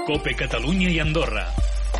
COPE Catalunya i Andorra.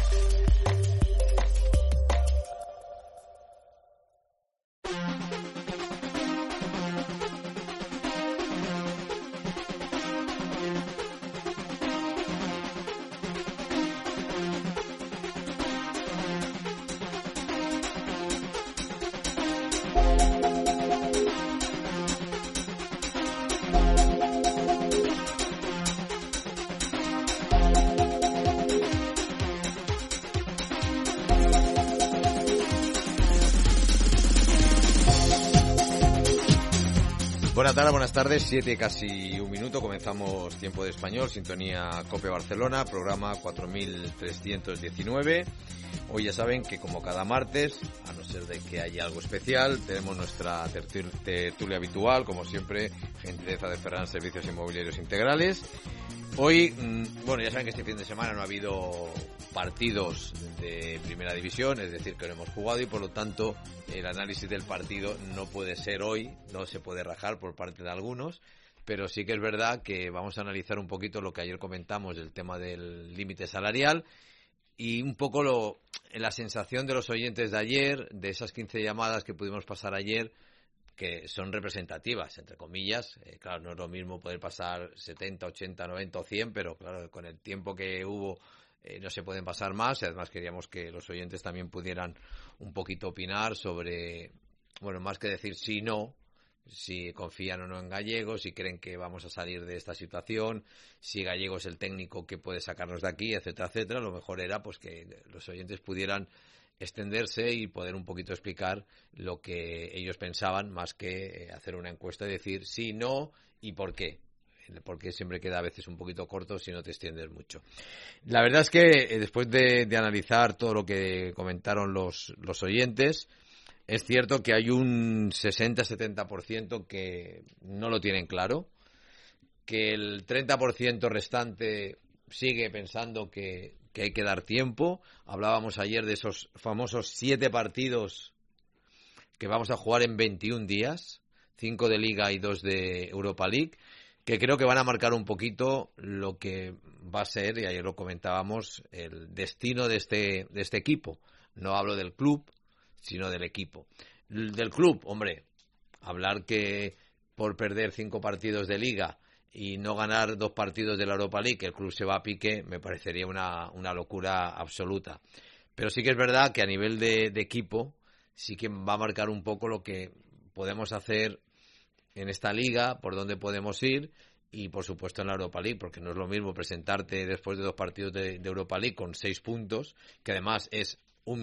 Buenas tardes, 7 casi un minuto, comenzamos Tiempo de Español, sintonía COPE Barcelona, programa 4319. Hoy ya saben que como cada martes, a no ser de que haya algo especial, tenemos nuestra tertulia habitual, como siempre, gentileza de Ferran Servicios Inmobiliarios Integrales. Hoy, bueno, ya saben que este fin de semana no ha habido partidos de primera división, es decir, que no hemos jugado y por lo tanto el análisis del partido no puede ser hoy, no se puede rajar por parte de algunos, pero sí que es verdad que vamos a analizar un poquito lo que ayer comentamos del tema del límite salarial y un poco la sensación de los oyentes de ayer, de esas 15 llamadas que pudimos pasar ayer, que son representativas, entre comillas. Claro, no es lo mismo poder pasar 70, 80, 90 o 100, pero claro, con el tiempo que hubo no se pueden pasar más. Y además queríamos que los oyentes también pudieran un poquito opinar sobre, bueno, más que decir sí, no, si confían o no en Gallego, si creen que vamos a salir de esta situación, si Gallego es el técnico que puede sacarnos de aquí, etcétera, etcétera. Lo mejor era pues que los oyentes pudieran extenderse y poder un poquito explicar lo que ellos pensaban, más que hacer una encuesta y decir sí, no y por qué. Porque siempre queda a veces un poquito corto si no te extiendes mucho. La verdad es que después de analizar todo lo que comentaron los oyentes, es cierto que hay un 60-70% que no lo tienen claro, que el 30% restante sigue pensando que hay que dar tiempo. Hablábamos ayer de esos famosos 7 partidos que vamos a jugar en 21 días, 5 de Liga y 2 de Europa League, que creo que van a marcar un poquito lo que va a ser, y ayer lo comentábamos, el destino de este equipo. No hablo del club, sino del equipo. Del club, hombre, hablar que por perder 5 partidos de Liga y no ganar 2 partidos de la Europa League, el club se va a pique, me parecería una locura absoluta. Pero sí que es verdad que a nivel de equipo sí que va a marcar un poco lo que podemos hacer en esta liga, por dónde podemos ir y por supuesto en la Europa League, porque no es lo mismo presentarte después de 2 partidos de Europa League con 6 puntos, que además es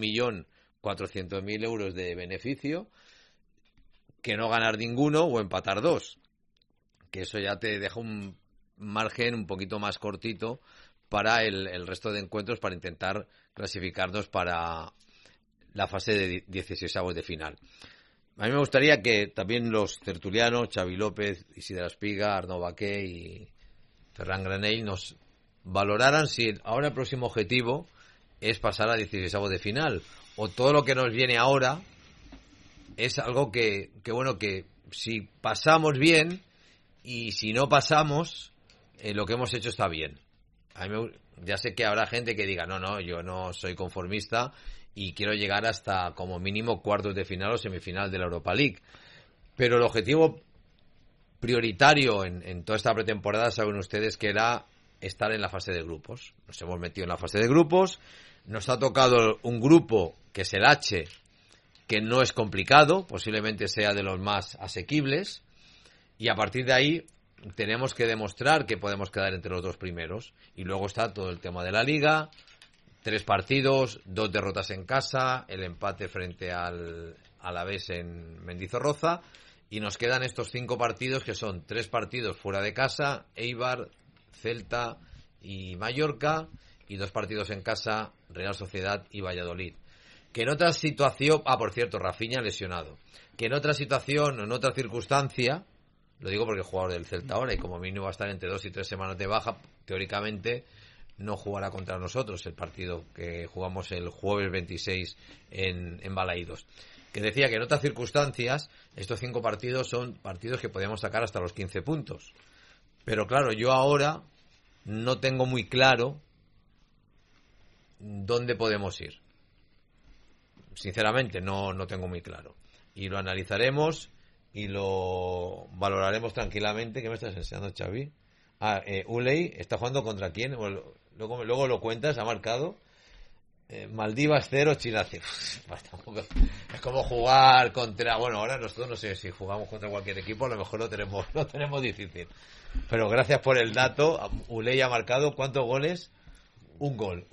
1.400.000 euros de beneficio, que no ganar ninguno o empatar 2. Que eso ya te deja un margen un poquito más cortito para el resto de encuentros, para intentar clasificarnos para la fase de 16avos de final. A mí me gustaría que también los tertulianos, Xavi López, Isidre Espiga, Arnau Baqué y Ferran Granell nos valoraran si ahora el próximo objetivo es pasar a 16avos de final, o todo lo que nos viene ahora es algo que bueno, que si pasamos bien, y si no pasamos, lo que hemos hecho está bien. Ya sé que habrá gente que diga, no, yo no soy conformista y quiero llegar hasta como mínimo cuartos de final o semifinal de la Europa League. Pero el objetivo prioritario en toda esta pretemporada, saben ustedes que era estar en la fase de grupos. Nos hemos metido en la fase de grupos, nos ha tocado un grupo que es el H, que no es complicado, posiblemente sea de los más asequibles. Y a partir de ahí tenemos que demostrar que podemos quedar entre los 2 primeros. Y luego está todo el tema de la Liga, 3 partidos, 2 derrotas en casa, el empate frente al Alavés en Mendizorroza. Y nos quedan estos 5 partidos que son 3 partidos fuera de casa, Eibar, Celta y Mallorca, y 2 partidos en casa, Real Sociedad y Valladolid. Que en otra situación, por cierto, Rafinha lesionado, que en otra situación o en otra circunstancia, lo digo porque es jugador del Celta ahora y como mínimo va a estar entre 2 y 3 semanas de baja, teóricamente no jugará contra nosotros el partido que jugamos el jueves 26 en Balaídos. Que decía que en otras circunstancias estos 5 partidos son partidos que podíamos sacar hasta los 15 puntos. Pero claro, yo ahora no tengo muy claro ¿dónde podemos ir? Sinceramente no tengo muy claro. Y lo analizaremos y lo valoraremos tranquilamente. ¿Qué me estás enseñando, Xavi? Uley está jugando contra quién. Luego lo cuentas, ha marcado. Maldivas 0, Chile 0. Es como jugar contra... Bueno, ahora nosotros no sé si jugamos contra cualquier equipo, a lo mejor lo tenemos difícil. Pero gracias por el dato. Uley ha marcado ¿cuántos goles? Un gol.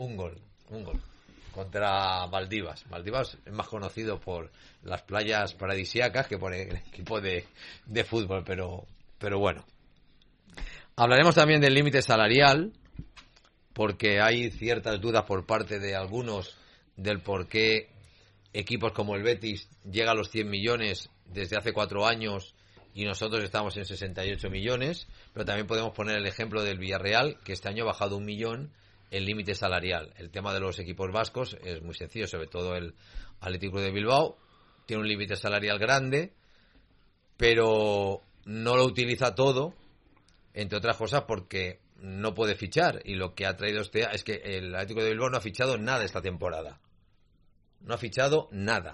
Contra Maldivas. Maldivas es más conocido por las playas paradisíacas que por el equipo de fútbol, pero bueno. Hablaremos también del límite salarial, porque hay ciertas dudas por parte de algunos del por qué equipos como el Betis llega a los 100 millones desde hace 4 años y nosotros estamos en 68 millones, pero también podemos poner el ejemplo del Villarreal, que este año ha bajado 1 millón el límite salarial. El tema de los equipos vascos es muy sencillo, sobre todo el Atlético de Bilbao tiene un límite salarial grande, pero no lo utiliza todo, entre otras cosas porque no puede fichar, y lo que ha traído es que el Atlético de Bilbao no ha fichado nada esta temporada. No ha fichado nada.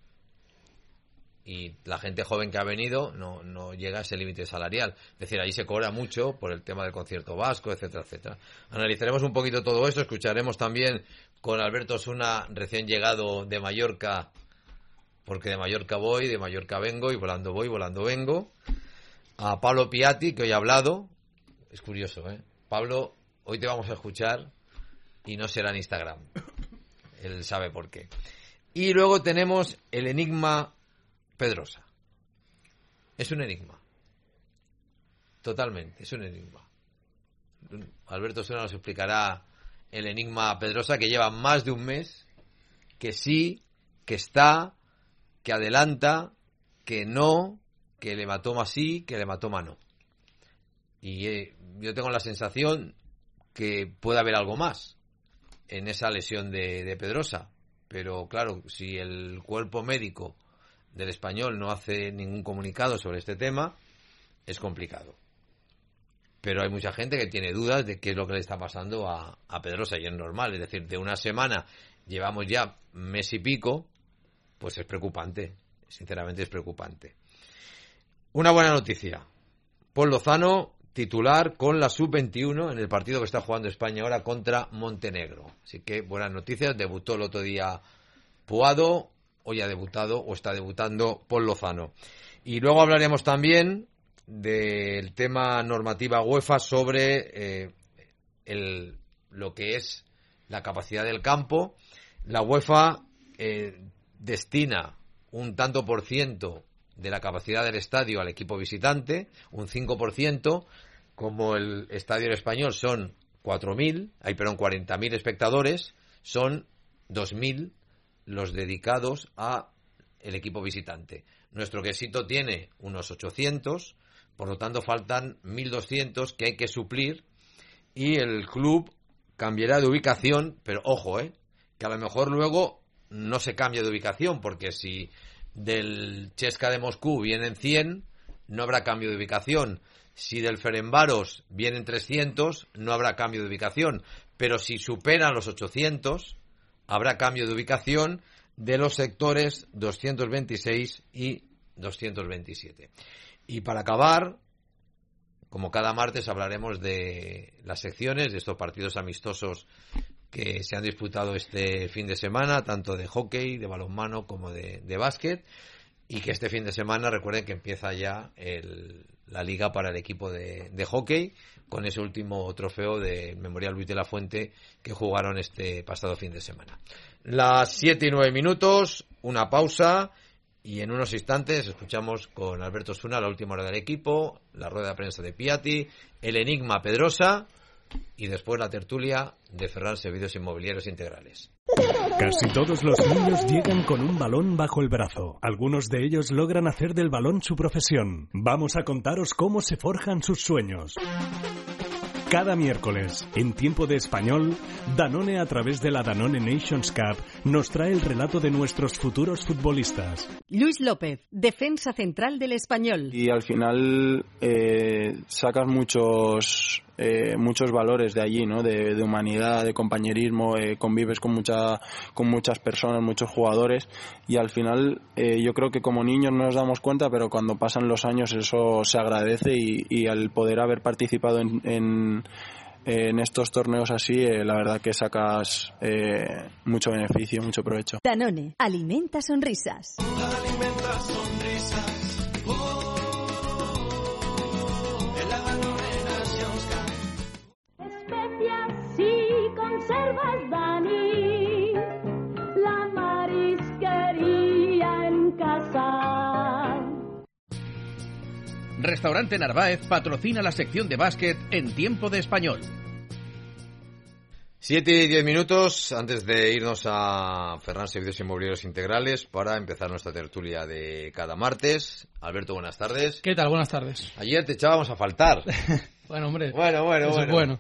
Y la gente joven que ha venido no llega a ese límite salarial. Es decir, ahí se cobra mucho por el tema del concierto vasco, etcétera, etcétera. Analizaremos un poquito todo esto, escucharemos también con Alberto Osuna, recién llegado de Mallorca, porque de Mallorca voy, de Mallorca vengo, y volando voy, volando vengo. A Pablo Piatti, que hoy ha hablado. Es curioso, ¿eh? Pablo, hoy te vamos a escuchar y no será en Instagram. Él sabe por qué. Y luego tenemos el enigma Pedrosa. Es un enigma. Totalmente, es un enigma. Alberto Osuna nos explicará el enigma Pedrosa, que lleva más de un mes, que sí, que está, que adelanta, que no, que el hematoma sí, que el hematoma no. Y yo tengo la sensación que puede haber algo más en esa lesión de Pedrosa. Pero claro, si el cuerpo médico del Español no hace ningún comunicado sobre este tema, es complicado. Pero hay mucha gente que tiene dudas de qué es lo que le está pasando a Pedrosa, y es normal. Es decir, de una semana llevamos ya mes y pico, pues es preocupante. Sinceramente es preocupante. Una buena noticia. Paul Lozano, titular con la Sub-21 en el partido que está jugando España ahora contra Montenegro. Así que buenas noticias. Debutó el otro día Puado, hoy ha debutado o está debutando Paul Lozano. Y luego hablaremos también del tema normativa UEFA sobre lo que es la capacidad del campo. La UEFA destina un tanto por ciento de la capacidad del estadio al equipo visitante, un 5%, como el estadio español son 40.000 espectadores, son 2.000 los dedicados a el equipo visitante. Nuestro quesito tiene unos 800, por lo tanto faltan 1.200 que hay que suplir, y el club cambiará de ubicación, pero ojo, que a lo mejor luego no se cambia de ubicación, porque si del CSKA de Moscú vienen 100, no habrá cambio de ubicación. Si del Ferencváros vienen 300, no habrá cambio de ubicación. Pero si superan los 800, habrá cambio de ubicación de los sectores 226 y 227. Y para acabar, como cada martes, hablaremos de las secciones, de estos partidos amistosos que se han disputado este fin de semana, tanto de hockey, de balonmano como de básquet, y que este fin de semana, recuerden que empieza ya la liga para el equipo de hockey, con ese último trofeo de Memorial Luis de la Fuente que jugaron este pasado fin de semana. Las 7:09, una pausa, y en unos instantes escuchamos con Alberto Osuna la última hora del equipo, la rueda de prensa de Piatti, el enigma Pedrosa, y después la tertulia de Ferran Servicios Inmobiliarios Integrales. Casi todos los niños llegan con un balón bajo el brazo. Algunos de ellos logran hacer del balón su profesión. Vamos a contaros cómo se forjan sus sueños. Cada miércoles, en Tiempo de Español, Danone, a través de la Danone Nations Cup, nos trae el relato de nuestros futuros futbolistas. Luis López, defensa central del Español. Y al final sacas muchos muchos valores de allí, ¿no? De humanidad, de compañerismo, convives con muchas personas, muchos jugadores, y al final yo creo que como niños no nos damos cuenta, pero cuando pasan los años eso se agradece, y al poder haber participado en estos torneos así, la verdad que sacas mucho beneficio, mucho provecho. Danone, alimenta sonrisas. Alimenta sonrisas. Especias y conservas, Dani, la marisquería en casa. Restaurante Narváez patrocina la sección de básquet en Tiempo de Español. 7 y 10 minutos antes de irnos a Ferran Servicios Inmobiliarios Integrales para empezar nuestra tertulia de cada martes. Alberto, buenas tardes. ¿Qué tal? Buenas tardes. Ayer te echábamos a faltar. Bueno, hombre. Bueno. Eso es bueno.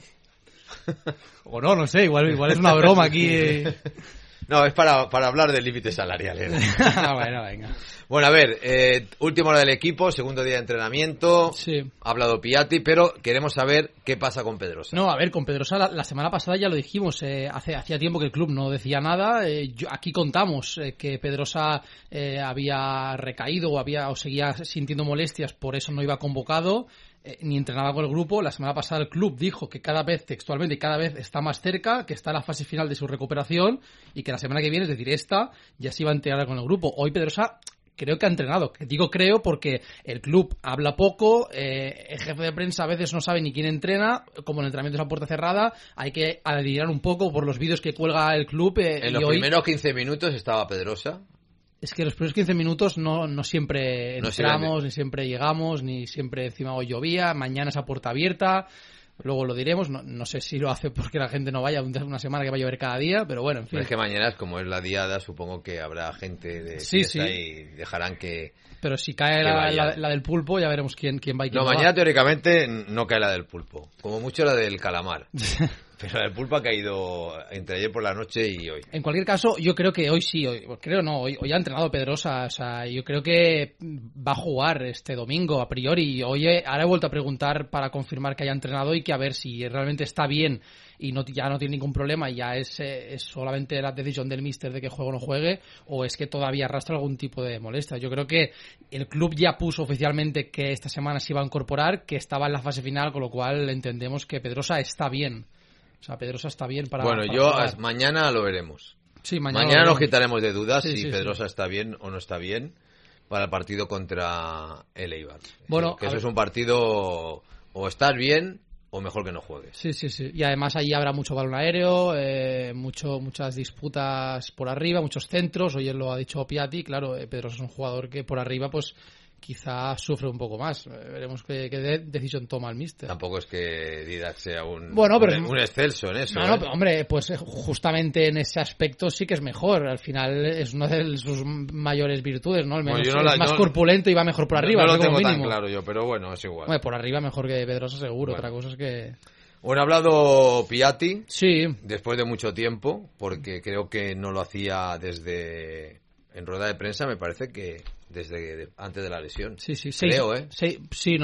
O no sé, igual es una broma aquí. No, es para hablar del límite salarial. Bueno, venga. Bueno, a ver, última hora del equipo, segundo día de entrenamiento. Sí. Ha hablado Piatti, pero queremos saber qué pasa con Pedrosa. No, a ver, con Pedrosa la semana pasada ya lo dijimos. Hacía tiempo que el club no decía nada. Aquí contamos que Pedrosa había recaído o seguía sintiendo molestias, por eso no iba convocado. Ni entrenaba con el grupo. La semana pasada el club dijo que cada vez está más cerca, que está en la fase final de su recuperación y que la semana que viene, es decir, ya se iba a entrenar con el grupo. Hoy Pedrosa creo que ha entrenado. Digo creo porque el club habla poco, el jefe de prensa a veces no sabe ni quién entrena, como el entrenamiento es a puerta cerrada, hay que adivinar un poco por los vídeos que cuelga el club. En los primeros 15 minutos estaba Pedrosa. Es que los primeros 15 minutos no siempre entramos, ni siempre llegamos, ni siempre encima hoy llovía, mañana es a puerta abierta, luego lo diremos, no sé si lo hace porque la gente no vaya una semana que va a llover cada día, pero bueno, en fin. Pero es que mañana, como es la diada, supongo que habrá gente de fiesta y dejarán que... Pero si cae la del pulpo, ya veremos quién va y quién no. Mañana teóricamente no cae la del pulpo, como mucho la del calamar. Pero el pulpo ha caído entre ayer por la noche y hoy. En cualquier caso, yo creo que hoy sí, hoy ha entrenado Pedrosa. O sea, yo creo que va a jugar este domingo a priori. Ahora he vuelto a preguntar para confirmar que haya entrenado y que a ver si realmente está bien y ya no tiene ningún problema y ya es solamente la decisión del míster de que juegue o no juegue, o es que todavía arrastra algún tipo de molestia. Yo creo que el club ya puso oficialmente que esta semana se iba a incorporar, que estaba en la fase final, con lo cual entendemos que Pedrosa está bien. O sea, Pedrosa está bien para... Bueno, jugar. Mañana lo veremos. Sí, mañana nos quitaremos de dudas si Pedrosa está bien o no está bien para el partido contra el Eibar. Bueno, que eso es un partido o estar bien o mejor que no juegues. Sí. Y además ahí habrá mucho balón aéreo, muchas disputas por arriba, muchos centros. Hoy lo ha dicho Piatti, claro, Pedrosa es un jugador que por arriba pues quizá sufre un poco más. Veremos qué decisión toma el míster. Tampoco es que Didac sea un excelso en eso. No, pero, hombre, pues justamente en ese aspecto sí que es mejor. Al final es una de sus mayores virtudes, ¿no? Es más corpulento y va mejor por arriba. No lo tengo tan claro yo, pero bueno, es igual. Bueno, por arriba mejor que Pedrosa seguro. Bueno. Otra cosa es que... Bueno, ha hablado Piatti. Sí. Después de mucho tiempo, porque creo que no lo hacía en rueda de prensa, me parece que desde antes de la lesión. Sí. Creo, Sí.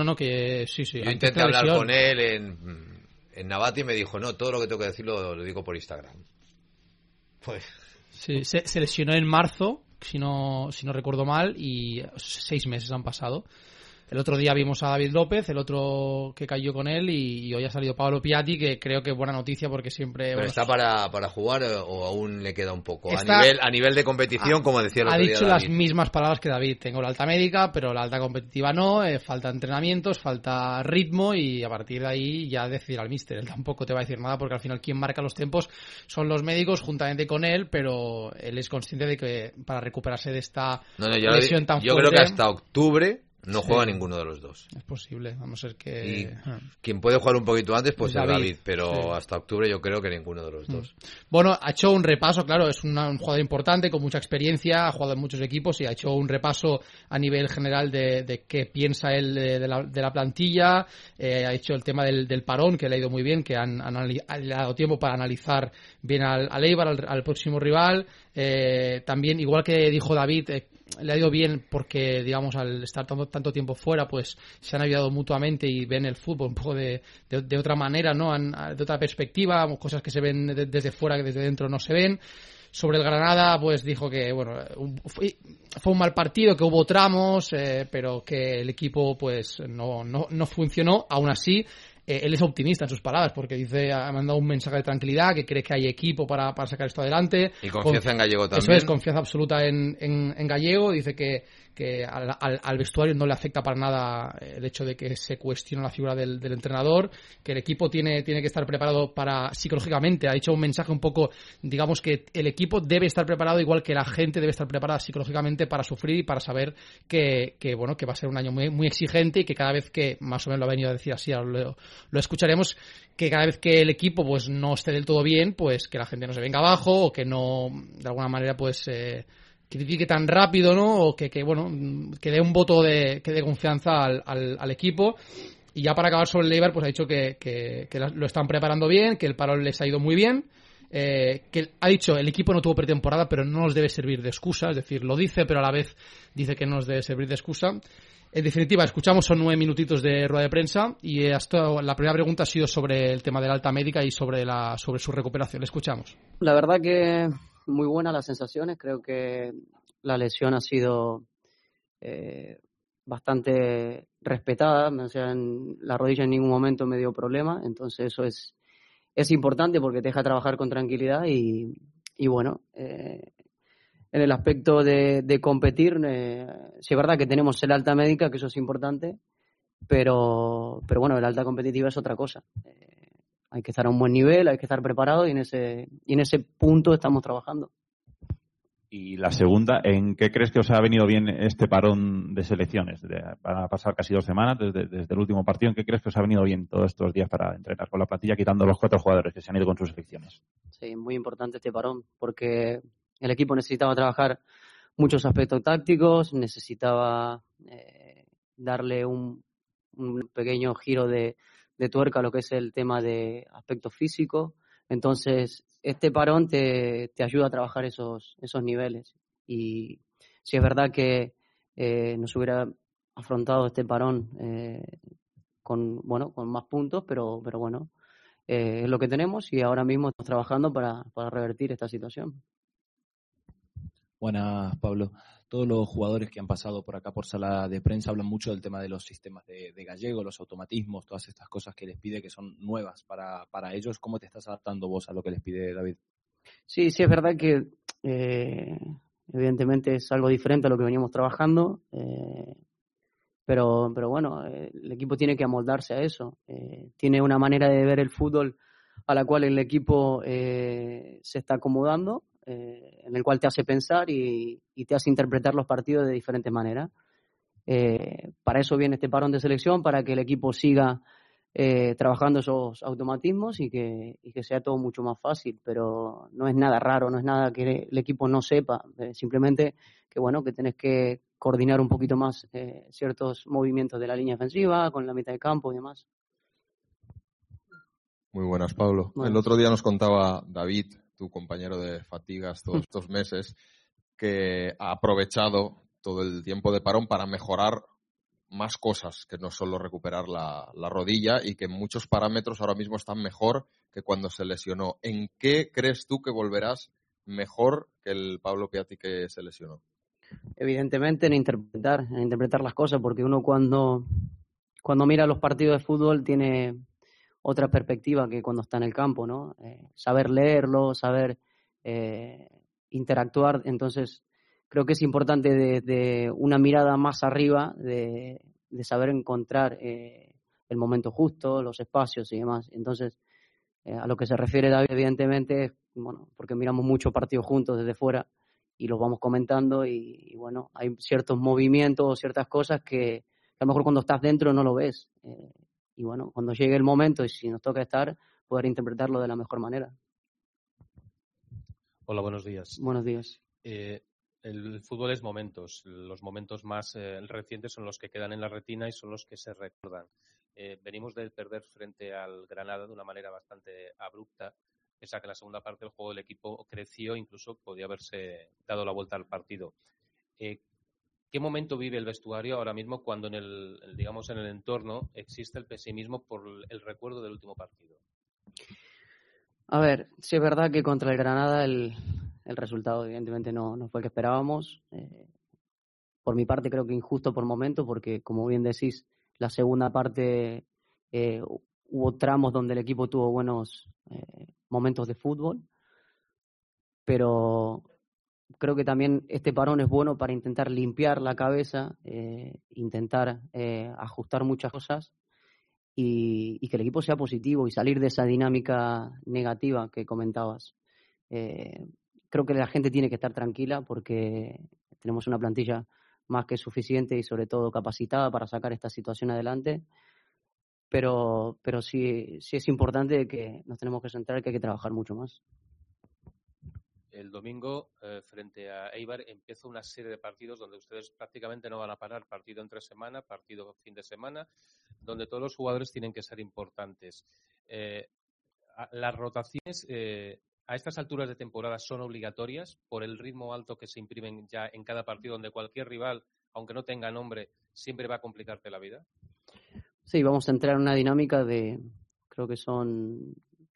Yo intenté hablar con él en Navati y me dijo, no, todo lo que tengo que decir lo digo por Instagram. Pues... Sí, se lesionó en marzo, si no recuerdo mal, y 6 meses han pasado. El otro día vimos a David López, el otro que cayó con él, y hoy ha salido Pablo Piatti, que creo que es buena noticia porque siempre... ¿Pero está para jugar o aún le queda un poco? A nivel de competición, como decía el otro día Ha dicho David. Las mismas palabras que David. Tengo la alta médica, pero la alta competitiva no, falta entrenamientos, falta ritmo, y a partir de ahí ya decidirá el míster. Él tampoco te va a decir nada porque al final quien marca los tiempos son los médicos juntamente con él, pero él es consciente de que para recuperarse de esta lesión tan fuerte... Yo creo que hasta octubre... No juega ninguno de los dos. Es posible, vamos a ver que... Y quien puede jugar un poquito antes pues es David, pero hasta octubre yo creo que ninguno de los dos. Bueno, ha hecho un repaso, claro, es un jugador importante, con mucha experiencia, ha jugado en muchos equipos y ha hecho un repaso a nivel general de qué piensa él de la plantilla, ha hecho el tema del parón, que le ha ido muy bien, que le ha dado tiempo para analizar bien al Eibar, al próximo rival. También, igual que dijo David... le ha ido bien porque, digamos, al estar tanto tiempo fuera, pues se han ayudado mutuamente y ven el fútbol un poco de otra manera, ¿no? De otra perspectiva, cosas que se ven desde fuera que desde dentro no se ven. Sobre el Granada, pues dijo que, bueno, fue un mal partido, que hubo tramos, pero que el equipo, pues, no funcionó. Aún así, él es optimista en sus palabras, porque dice, ha mandado un mensaje de tranquilidad, que cree que hay equipo para sacar esto adelante. Y confianza en Gallego también. Eso es, confianza absoluta en Gallego. Dice que al vestuario no le afecta para nada el hecho de que se cuestione la figura del entrenador, que el equipo tiene que estar preparado psicológicamente. Ha dicho un mensaje un poco, digamos, que el equipo debe estar preparado igual que la gente debe estar preparada psicológicamente para sufrir y para saber que va a ser un año muy, muy exigente, y que cada vez que, más o menos lo ha venido a decir así, ahora lo escucharemos, que cada vez que el equipo pues no esté del todo bien, pues que la gente no se venga abajo, o que no, de alguna manera, pues critique tan rápido, ¿no? O que dé un voto de confianza al equipo. Y ya para acabar sobre el Eibar, pues ha dicho que lo están preparando bien, que el parón les ha ido muy bien, que ha dicho el equipo no tuvo pretemporada, pero no nos debe servir de excusa, es decir, lo dice, pero a la vez dice que no nos debe servir de excusa. En definitiva, escuchamos, son 9 minutitos de rueda de prensa, y la primera pregunta ha sido sobre el tema de la alta médica y sobre su recuperación. Le escuchamos. La verdad que muy buenas las sensaciones. Creo que la lesión ha sido bastante respetada. O sea, en la rodilla en ningún momento me dio problema. Entonces eso es importante porque te deja trabajar con tranquilidad. Y bueno, en el aspecto de competir, sí es verdad que tenemos el alta médica, que eso es importante, pero bueno, el alta competitiva es otra cosa. Hay que estar a un buen nivel, hay que estar preparado, y en ese punto estamos trabajando. Y la segunda, ¿en qué crees que os ha venido bien este parón de selecciones? Van a pasar casi 2 semanas desde el último partido. ¿En qué crees que os ha venido bien todos estos días para entrenar con la plantilla, quitando los 4 jugadores que se han ido con sus selecciones? Sí, muy importante este parón, porque el equipo necesitaba trabajar muchos aspectos tácticos, necesitaba darle un pequeño giro de tuerca a lo que es el tema de aspectos físicos. Entonces, este parón te ayuda a trabajar esos niveles. Y sí es verdad que nos hubiera afrontado este parón con más puntos, pero bueno, es lo que tenemos, y ahora mismo estamos trabajando para revertir esta situación. Buenas, Pablo. Todos los jugadores que han pasado por acá por sala de prensa hablan mucho del tema de los sistemas de Gallego, los automatismos, todas estas cosas que les pide, que son nuevas para ellos. ¿Cómo te estás adaptando vos a lo que les pide David? Sí, es verdad que evidentemente es algo diferente a lo que veníamos trabajando, pero bueno, el equipo tiene que amoldarse a eso. Tiene una manera de ver el fútbol a la cual el equipo se está acomodando, en el cual te hace pensar y te hace interpretar los partidos de diferentes maneras. Para eso viene este parón de selección, para que el equipo siga trabajando esos automatismos y que sea todo mucho más fácil. Pero no es nada raro, no es nada que el equipo no sepa, simplemente que tenés que coordinar un poquito más ciertos movimientos de la línea defensiva con la mitad de campo y demás. Muy buenas, Pablo. Buenas. El otro día nos contaba David, tu compañero de fatigas todos estos meses, que ha aprovechado todo el tiempo de parón para mejorar más cosas, que no solo recuperar la rodilla, y que en muchos parámetros ahora mismo están mejor que cuando se lesionó. ¿En qué crees tú que volverás mejor que el Pablo Piatti que se lesionó? Evidentemente en interpretar las cosas, porque uno cuando mira los partidos de fútbol tiene otra perspectiva que cuando está en el campo, ¿no? Saber leerlo, saber interactuar. Entonces creo que es importante de una mirada más arriba, de saber encontrar el momento justo, los espacios y demás. Entonces, a lo que se refiere David, evidentemente, porque miramos muchos partidos juntos desde fuera y los vamos comentando, y hay ciertos movimientos, ciertas cosas que a lo mejor cuando estás dentro no lo ves. Y cuando llegue el momento, y si nos toca estar, poder interpretarlo de la mejor manera. Hola, buenos días. Buenos días. El fútbol es momentos. Los momentos más recientes son los que quedan en la retina y son los que se recuerdan. Venimos de perder frente al Granada de una manera bastante abrupta, pese a que en la segunda parte del juego del equipo creció, incluso podía haberse dado la vuelta al partido. ¿Qué momento vive el vestuario ahora mismo cuando en el entorno existe el pesimismo por el recuerdo del último partido? A ver, sí es verdad que contra el Granada el resultado evidentemente no fue el que esperábamos. Por mi parte creo que injusto por momentos, porque como bien decís, la segunda parte hubo tramos donde el equipo tuvo buenos momentos de fútbol, pero creo que también este parón es bueno para intentar limpiar la cabeza, intentar ajustar muchas cosas y que el equipo sea positivo y salir de esa dinámica negativa que comentabas. Creo que la gente tiene que estar tranquila porque tenemos una plantilla más que suficiente y sobre todo capacitada para sacar esta situación adelante, pero sí es importante que nos tenemos que centrar, que hay que trabajar mucho más. El domingo, frente a Eibar, empieza una serie de partidos donde ustedes prácticamente no van a parar, partido entre semana, partido fin de semana, donde todos los jugadores tienen que ser importantes. Las rotaciones a estas alturas de temporada son obligatorias por el ritmo alto que se imprimen ya en cada partido, donde cualquier rival, aunque no tenga nombre, siempre va a complicarte la vida. Sí, vamos a entrar en una dinámica de, creo que son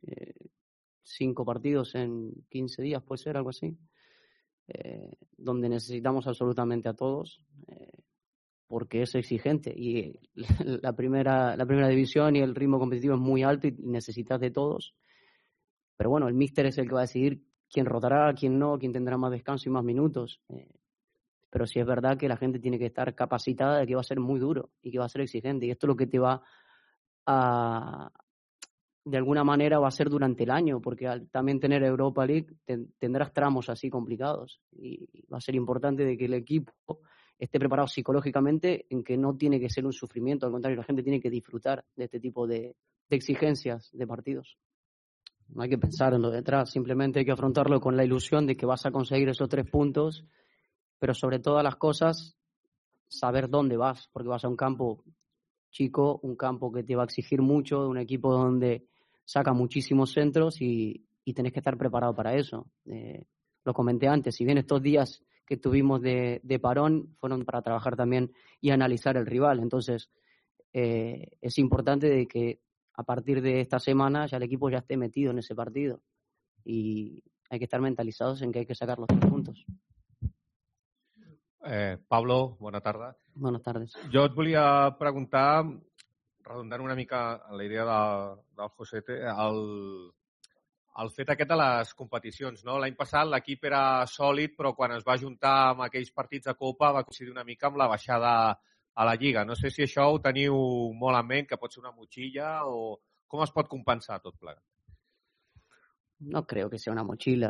5 partidos en 15 días, puede ser, algo así, donde necesitamos absolutamente a todos, porque es exigente y la primera división y el ritmo competitivo es muy alto y necesitas de todos. Pero bueno, el míster es el que va a decidir quién rotará, quién no, quién tendrá más descanso y más minutos. Pero sí es verdad que la gente tiene que estar capacitada de que va a ser muy duro y que va a ser exigente. Y esto es lo que te va a, de alguna manera, va a ser durante el año, porque al también tener Europa League tendrás tramos así complicados. Y va a ser importante de que el equipo esté preparado psicológicamente en que no tiene que ser un sufrimiento. Al contrario, la gente tiene que disfrutar de este tipo de exigencias de partidos. No hay que pensar en lo detrás, simplemente hay que afrontarlo con la ilusión de que vas a conseguir esos 3 puntos, pero sobre todas las cosas, saber dónde vas, porque vas a un campo chico, un campo que te va a exigir mucho, un equipo donde saca muchísimos centros y tenés que estar preparado para eso. Lo comenté antes, si bien estos días que tuvimos de parón fueron para trabajar también y analizar el rival, entonces es importante de que a partir de esta semana ya el equipo ya esté metido en ese partido y hay que estar mentalizados en que hay que sacar los 3 puntos. Pablo, bona tarda. Buenas tardes. Jo et volia preguntar, redundant una mica en la idea del Josete, el fet aquest de les competicions. No? L'any passat l'equip era sòlid, però quan es va juntar amb aquells partits de Copa va coincidir una mica amb la baixada a la Lliga. No sé si això ho teniu molt en ment, que pot ser una motxilla, o com es pot compensar tot plegat? No creo que sea una mochila.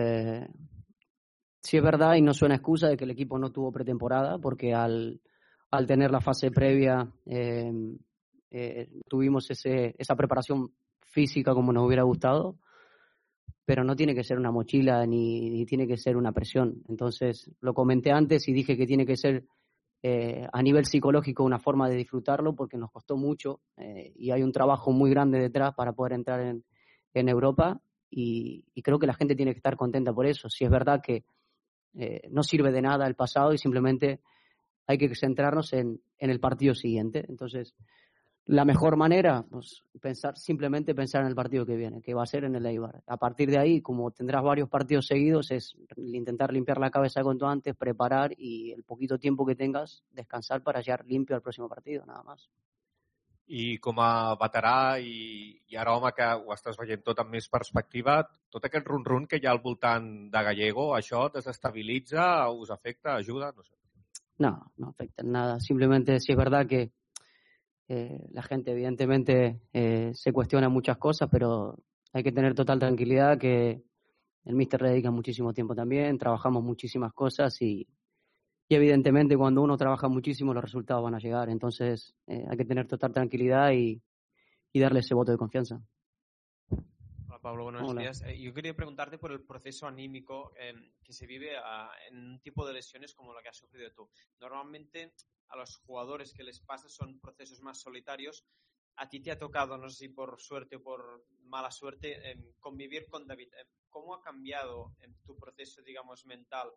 Sí es verdad y no suena excusa de que el equipo no tuvo pretemporada, porque al tener la fase previa tuvimos esa preparación física como nos hubiera gustado, pero no tiene que ser una mochila ni tiene que ser una presión. Entonces, lo comenté antes y dije que tiene que ser a nivel psicológico una forma de disfrutarlo, porque nos costó mucho y hay un trabajo muy grande detrás para poder entrar en Europa y creo que la gente tiene que estar contenta por eso. Si es verdad que no sirve de nada el pasado y simplemente hay que centrarnos en el partido siguiente. Entonces, la mejor manera, pues simplemente pensar en el partido que viene, que va a ser en el Eibar. A partir de ahí, como tendrás varios partidos seguidos, es intentar limpiar la cabeza cuanto antes, preparar y el poquito tiempo que tengas, descansar para llegar limpio al próximo partido, nada más. I com a veterà i ara home que ho estàs veient tot amb més perspectiva, tot aquest run-run que hi ha al voltant de Gallego, això desestabilitza, us afecta, ajuda? No sé. No afecta en nada. Simplemente sí es verdad que la gente evidentemente se cuestiona muchas cosas, pero hay que tener total tranquilidad que el míster le dedica muchísimo tiempo también, trabajamos muchísimas cosas y evidentemente cuando uno trabaja muchísimo los resultados van a llegar. Entonces hay que tener total tranquilidad y darle ese voto de confianza. Hola Pablo, buenos Hola. días. Yo quería preguntarte por el proceso anímico que se vive en un tipo de lesiones como la que has sufrido tú. Normalmente a los jugadores que les pasa son procesos más solitarios. A ti te ha tocado, no sé si por suerte o por mala suerte, convivir con David. ¿Cómo ha cambiado en tu proceso, digamos, mental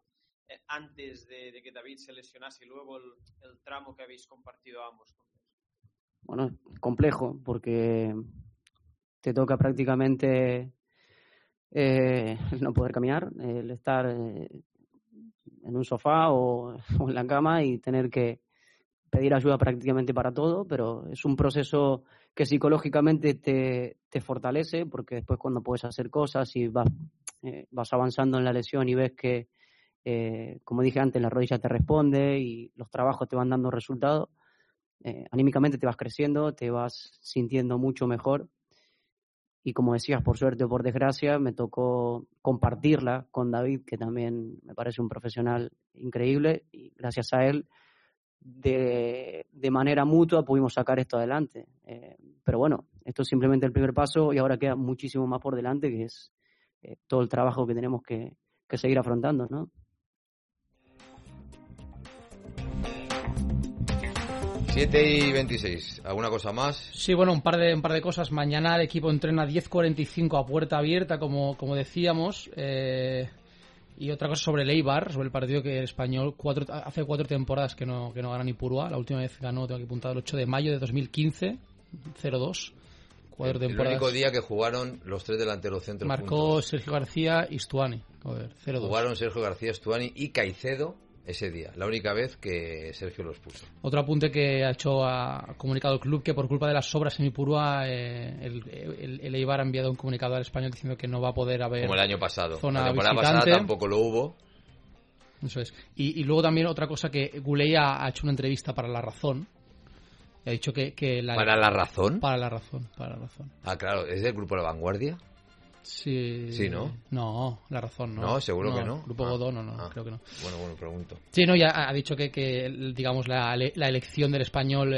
antes de que David se lesionase y luego el tramo que habéis compartido ambos? Bueno, complejo, porque te toca prácticamente no poder caminar, el estar en un sofá o en la cama y tener que pedir ayuda prácticamente para todo, pero es un proceso que psicológicamente te fortalece, porque después cuando puedes hacer cosas y vas avanzando en la lesión y ves que, como dije antes, la rodilla te responde y los trabajos te van dando resultados, anímicamente te vas creciendo, te vas sintiendo mucho mejor. Y como decías, por suerte o por desgracia, me tocó compartirla con David, que también me parece un profesional increíble, y gracias a él, de manera mutua, pudimos sacar esto adelante. Pero bueno, esto es simplemente el primer paso y ahora queda muchísimo más por delante, que es todo el trabajo que tenemos que seguir afrontando, ¿no? 7:26. ¿Alguna cosa más? Sí, bueno, un par de cosas. Mañana el equipo entrena 10:45 a puerta abierta, como decíamos. Y otra cosa sobre el Eibar, sobre el partido que el Español hace 4 temporadas que no gana ni Purua. La última vez ganó, tengo que apuntar, el 8 de mayo de 2015, 0-2. 4 temporadas. El único día que jugaron los 3 delanteros centros marcó juntos. Sergio García y Stuani. 0-2. Jugaron Sergio García, Stuani y Caicedo ese día, la única vez que Sergio los puso. Otro apunte que ha comunicado el club, que por culpa de las obras en Ipurúa el Eibar ha enviado un comunicado al Español diciendo que no va a poder haber, como el año pasado, zona la temporada visitante. pasada tampoco lo hubo. Eso es. Y luego también otra cosa, que Guley ha hecho una entrevista para La Razón y ha dicho que ¿Para La Razón? Para La Razón. Ah, claro, ¿es del grupo La Vanguardia? Sí, ¿no? No, La Razón no. No, seguro que no. Grupo Godó, no, creo que no. Bueno, pregunto. Sí, no, ya ha dicho que digamos, la elección del Español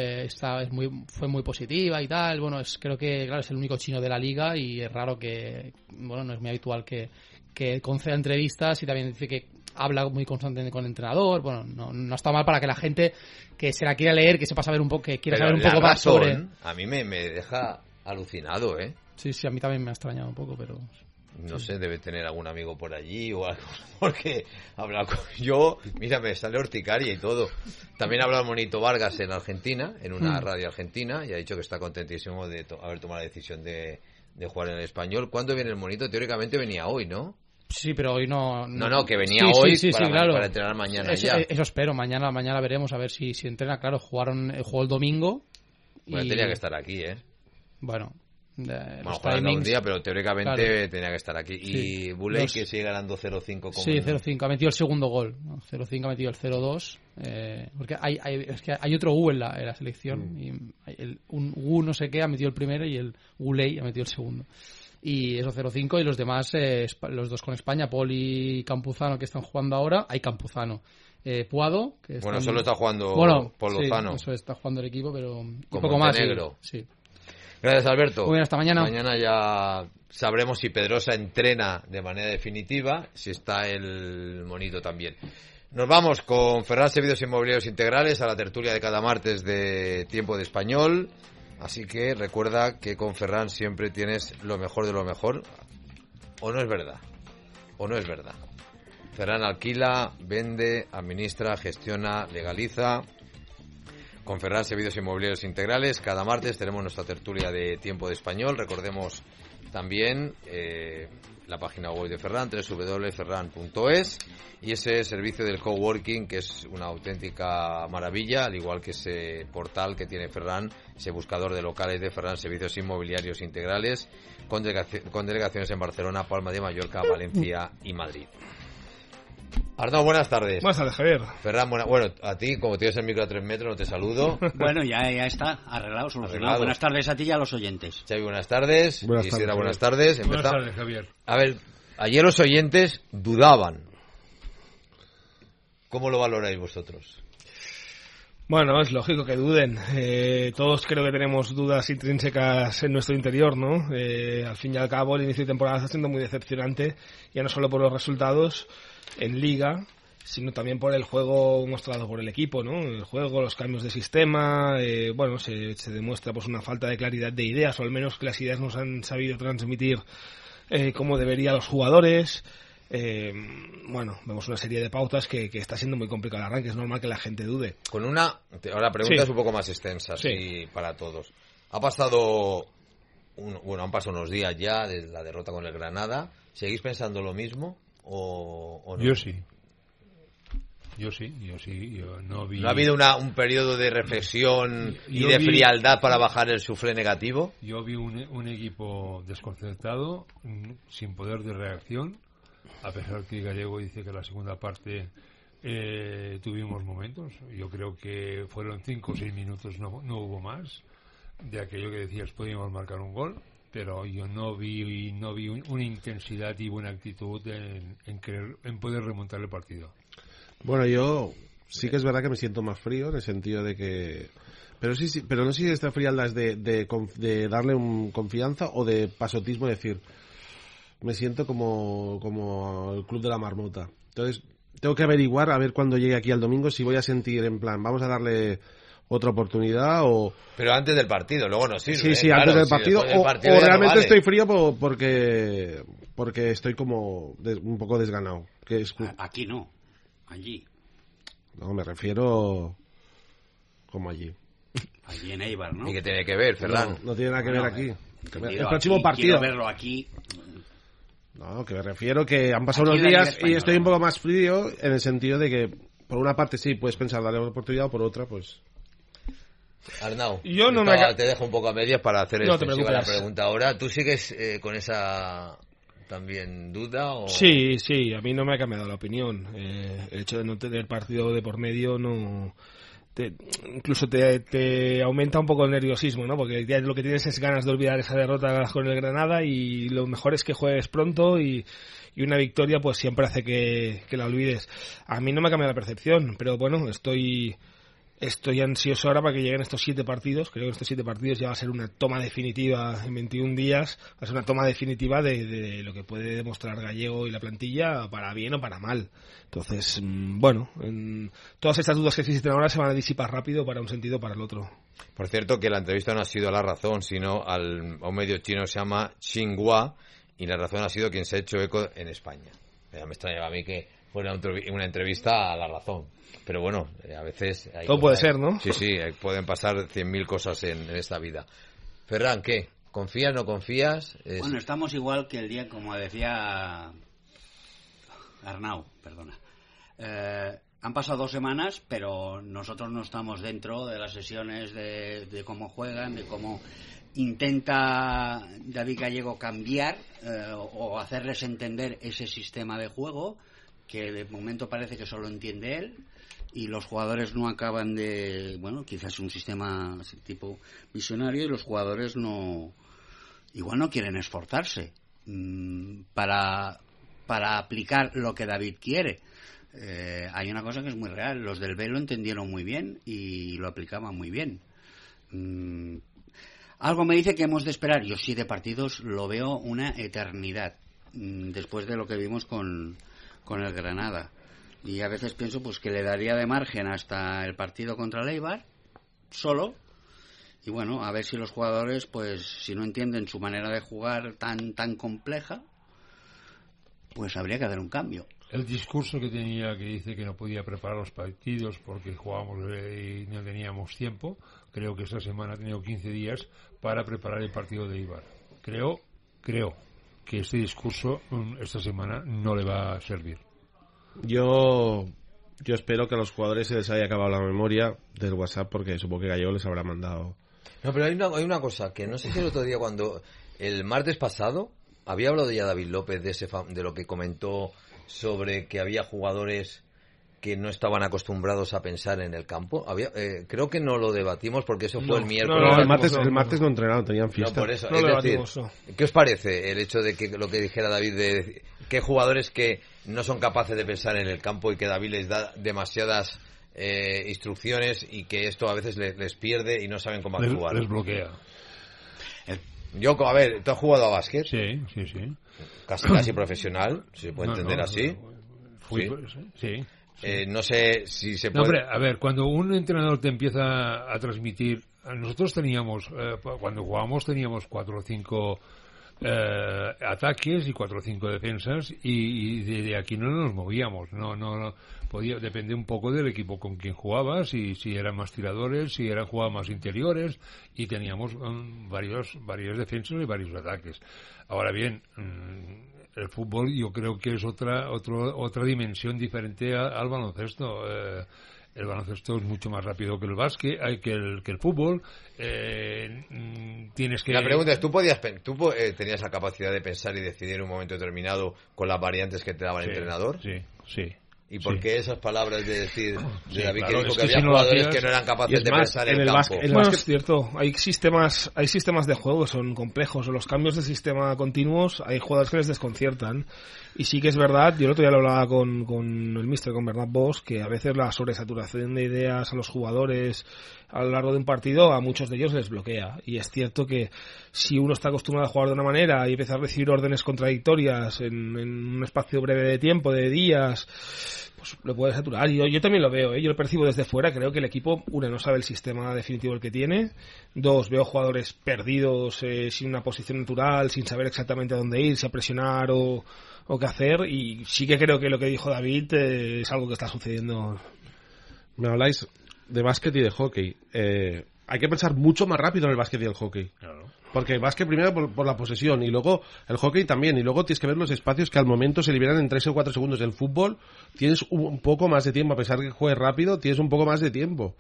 fue muy positiva y tal. Bueno, creo que, claro, es el único chino de la liga y es raro que, bueno, no es muy habitual que conceda entrevistas, y también dice que habla muy constantemente con el entrenador. Bueno, no está mal para que la gente que se la quiera leer, que sepa saber un poco, que quiera saber un poco más sobre. A mí me deja alucinado, ¿eh? Sí, a mí también me ha extrañado un poco, pero... No sé, debe tener algún amigo por allí o algo, porque habla con... Yo, mira, me sale horticaria y todo. También ha hablado el Monito Vargas en Argentina, en una radio argentina, y ha dicho que está contentísimo de haber tomado la decisión de jugar en el Español. ¿Cuándo viene el Monito? Teóricamente venía hoy, ¿no? Sí, pero hoy no... No, que venía hoy claro. Para entrenar mañana ya. Eso espero, mañana veremos a ver si entrena. Claro, jugó el domingo. Bueno, tenía que estar aquí, ¿eh? Bueno, jugando un día, pero teóricamente claro, tenía que estar aquí. Sí. Y Buley, que sigue ganando 0-5. Sí, 0-5. Ha metido el segundo gol. 0-5 ha metido el 0-2. Porque hay otro U en la selección. Y un U no sé qué ha metido el primero y el Buley ha metido el segundo. Y eso, 0-5. Y los demás, los dos con España, Paul y Campuzano, que están jugando ahora. Hay Campuzano. Puado, que solo está jugando Paul Lozano. Sí, eso está jugando el equipo, pero un como poco más. Sí. Gracias, Alberto. Muy bien, hasta mañana. Mañana ya sabremos si Pedrosa entrena de manera definitiva, si está el Monito también. Nos vamos con Ferran Servicios Inmobiliarios Integrales a la tertulia de cada martes de Tiempo de Español. Así que recuerda que con Ferran siempre tienes lo mejor de lo mejor. ¿O no es verdad? Ferran alquila, vende, administra, gestiona, legaliza. Con Ferran Servicios Inmobiliarios Integrales, cada martes tenemos nuestra tertulia de Tiempo de Español. Recordemos también la página web de Ferran, www.ferran.es, y ese servicio del coworking, que es una auténtica maravilla, al igual que ese portal que tiene Ferran, ese buscador de locales de Ferran Servicios Inmobiliarios Integrales, con delegaciones en Barcelona, Palma de Mallorca, Valencia y Madrid. Arnau, buenas tardes. Buenas tardes, Javier. Ferran, bueno, a ti, como tienes el micro a 3 metros, no te saludo. Bueno, ya está, arreglado, solucionado. Buenas tardes a ti y a los oyentes. Xavi, buenas tardes. Isidra, buenas tardes. Buenas tardes, Javier. A ver, ayer los oyentes dudaban. ¿Cómo lo valoráis vosotros? Bueno, es lógico que duden. Todos creo que tenemos dudas intrínsecas en nuestro interior, ¿no? Al fin y al cabo, el inicio de temporada está siendo muy decepcionante, ya no solo por los resultados en Liga, sino también por el juego mostrado por el equipo, ¿no? El juego, los cambios de sistema, se demuestra pues una falta de claridad de ideas, o al menos que las ideas no se han sabido transmitir como debería a los jugadores. bueno, vemos una serie de pautas que está siendo muy complicado el arranque. Es normal que la gente dude. Ahora la pregunta es un poco más extensa, sí, para todos. Han pasado unos días ya de la derrota con el Granada. ¿Seguís pensando lo mismo o no? Yo sí. Yo no vi... ¿No ha habido un periodo de reflexión y de frialdad para bajar el suflé negativo? Yo vi un equipo desconcertado, sin poder de reacción, a pesar que Gallego dice que la segunda parte tuvimos momentos. Yo creo que fueron 5 o 6 minutos, no hubo más, de aquello que decías, podíamos marcar un gol, pero yo no vi una intensidad y buena actitud en poder remontar el partido. Bueno, yo sí que es verdad que me siento más frío, en el sentido de que... Pero no sé si esta frialdad es de darle confianza o de pasotismo, es decir, me siento como el club de la marmota. Entonces, tengo que averiguar, a ver cuando llegue aquí al domingo, si voy a sentir en plan, vamos a darle otra oportunidad o... Pero antes del partido, luego no sirve. Sí, antes del partido, o realmente estoy frío porque estoy como un poco desganado. Que es... Aquí no. Allí. No, me refiero como allí. Allí en Eibar, ¿no? ¿Y qué tiene que ver, Ferran? No tiene nada que ver aquí. El próximo partido. Quiero verlo aquí. No, que me refiero que han pasado unos días y estoy un poco más frío en el sentido de que, por una parte sí, puedes pensar darle una oportunidad, por otra, pues... Arnau, te dejo un poco a medias para hacer la pregunta ahora. ¿Tú sigues con esa... también duda? ¿O? Sí, a mí no me ha cambiado la opinión. El hecho de no tener partido de por medio incluso te aumenta un poco el nerviosismo, ¿no? Porque ya lo que tienes es ganas de olvidar esa derrota con el Granada, y lo mejor es que juegues pronto, y una victoria pues siempre hace que la olvides. A mí no me ha cambiado la percepción, pero bueno, estoy ansioso ahora para que lleguen estos 7 partidos. Creo que estos 7 partidos ya va a ser una toma definitiva en 21 días. Va a ser una toma definitiva de lo que puede demostrar Gallego y la plantilla, para bien o para mal. Entonces, bueno, todas estas dudas que existen ahora se van a disipar rápido para un sentido o para el otro. Por cierto, que la entrevista no ha sido a La Razón, sino a un medio chino que se llama Xinhua, y La Razón ha sido quien se ha hecho eco en España. Ya me extrañaba a mí que fuera una entrevista a La Razón. Pero bueno, a veces... Todo puede ser, ¿no? Sí, pueden pasar 100.000 cosas en esta vida. Ferran, ¿qué? ¿Confías, no confías? Bueno, estamos igual que el día, como decía Arnau, perdona. Han pasado 2 semanas, pero nosotros no estamos dentro de las sesiones de cómo juegan, de cómo intenta David Gallego cambiar o hacerles entender ese sistema de juego, que de momento parece que solo entiende él, y los jugadores no acaban de... Bueno, quizás un sistema tipo visionario, y los jugadores igual no quieren esforzarse para aplicar lo que David quiere. Hay una cosa que es muy real: los del B lo entendieron muy bien y lo aplicaban muy bien. Algo me dice que hemos de esperar. Yo 7 partidos lo veo una eternidad, después de lo que vimos con el Granada, y a veces pienso pues que le daría de margen hasta el partido contra el Eibar solo, y bueno, a ver si los jugadores, pues si no entienden su manera de jugar tan compleja, pues habría que hacer un cambio. El discurso que tenía, que dice que no podía preparar los partidos porque jugábamos y no teníamos tiempo, creo que esta semana ha tenido 15 días para preparar el partido de Eibar. Creo que este discurso esta semana no le va a servir. Yo espero que a los jugadores se les haya acabado la memoria del WhatsApp, porque supongo que Gallego les habrá mandado. No, pero hay una cosa que no sé si el otro día, cuando el martes pasado había hablado ya David López de lo que comentó sobre que había jugadores que no estaban acostumbrados a pensar en el campo. Creo que no lo debatimos porque eso fue el miércoles. No, el martes no entrenaron, tenían fiesta. No, por eso. Es decir, ¿qué os parece el hecho de que lo que dijera David, de que jugadores que no son capaces de pensar en el campo y que David les da demasiadas instrucciones y que esto a veces les pierde y no saben cómo actuar? Les bloquea. A ver, ¿tú has jugado a básquet? Sí. Casi profesional, si se puede entender así. Sí. No sé si se puede... No, hombre, a ver, cuando un entrenador te empieza a transmitir... Nosotros teníamos, cuando jugábamos teníamos 4 o 5 ataques y 4 o 5 defensas, y de aquí no nos movíamos. No podía, depende un poco del equipo con quien jugabas, y si eran más tiradores, si jugaban más interiores, y teníamos varios defensas y varios ataques. Ahora bien, el fútbol yo creo que es otra dimensión diferente al baloncesto. El baloncesto es mucho más rápido que el básquet, que el fútbol. Tienes que... La pregunta es, ¿tú tenías la capacidad de pensar y decidir en un momento determinado con las variantes que te daba el entrenador? Sí. ¿Y por qué esas palabras de decir de David, claro, que dijo es que que había si no jugadores hacías, que no eran capaces de pensar en el campo? Bueno, es cierto, hay sistemas de juego que son complejos, o los cambios de sistema continuos, hay jugadores que les desconciertan. Y sí que es verdad, yo el otro día lo hablaba con el míster, con Bernat Bosch, que a veces la sobresaturación de ideas a los jugadores a lo largo de un partido a muchos de ellos les bloquea. Y es cierto que si uno está acostumbrado a jugar de una manera y empieza a recibir órdenes contradictorias en un espacio breve de tiempo, de días, pues lo puede saturar. Y yo también lo veo, yo lo percibo desde fuera. Creo que el equipo, una, no sabe el sistema definitivo el que tiene. Dos, veo jugadores perdidos, sin una posición natural, sin saber exactamente a dónde ir, si a presionar o qué hacer. Y sí que creo que lo que dijo David es algo que está sucediendo. Me habláis de básquet y de hockey. Hay que pensar mucho más rápido en el básquet y el hockey. Claro. Porque el básquet primero por la posesión, y luego el hockey también, y luego tienes que ver los espacios que al momento se liberan en 3 o 4 segundos. El fútbol tienes un poco más de tiempo, a pesar de que juegues rápido, tienes un poco más de tiempo.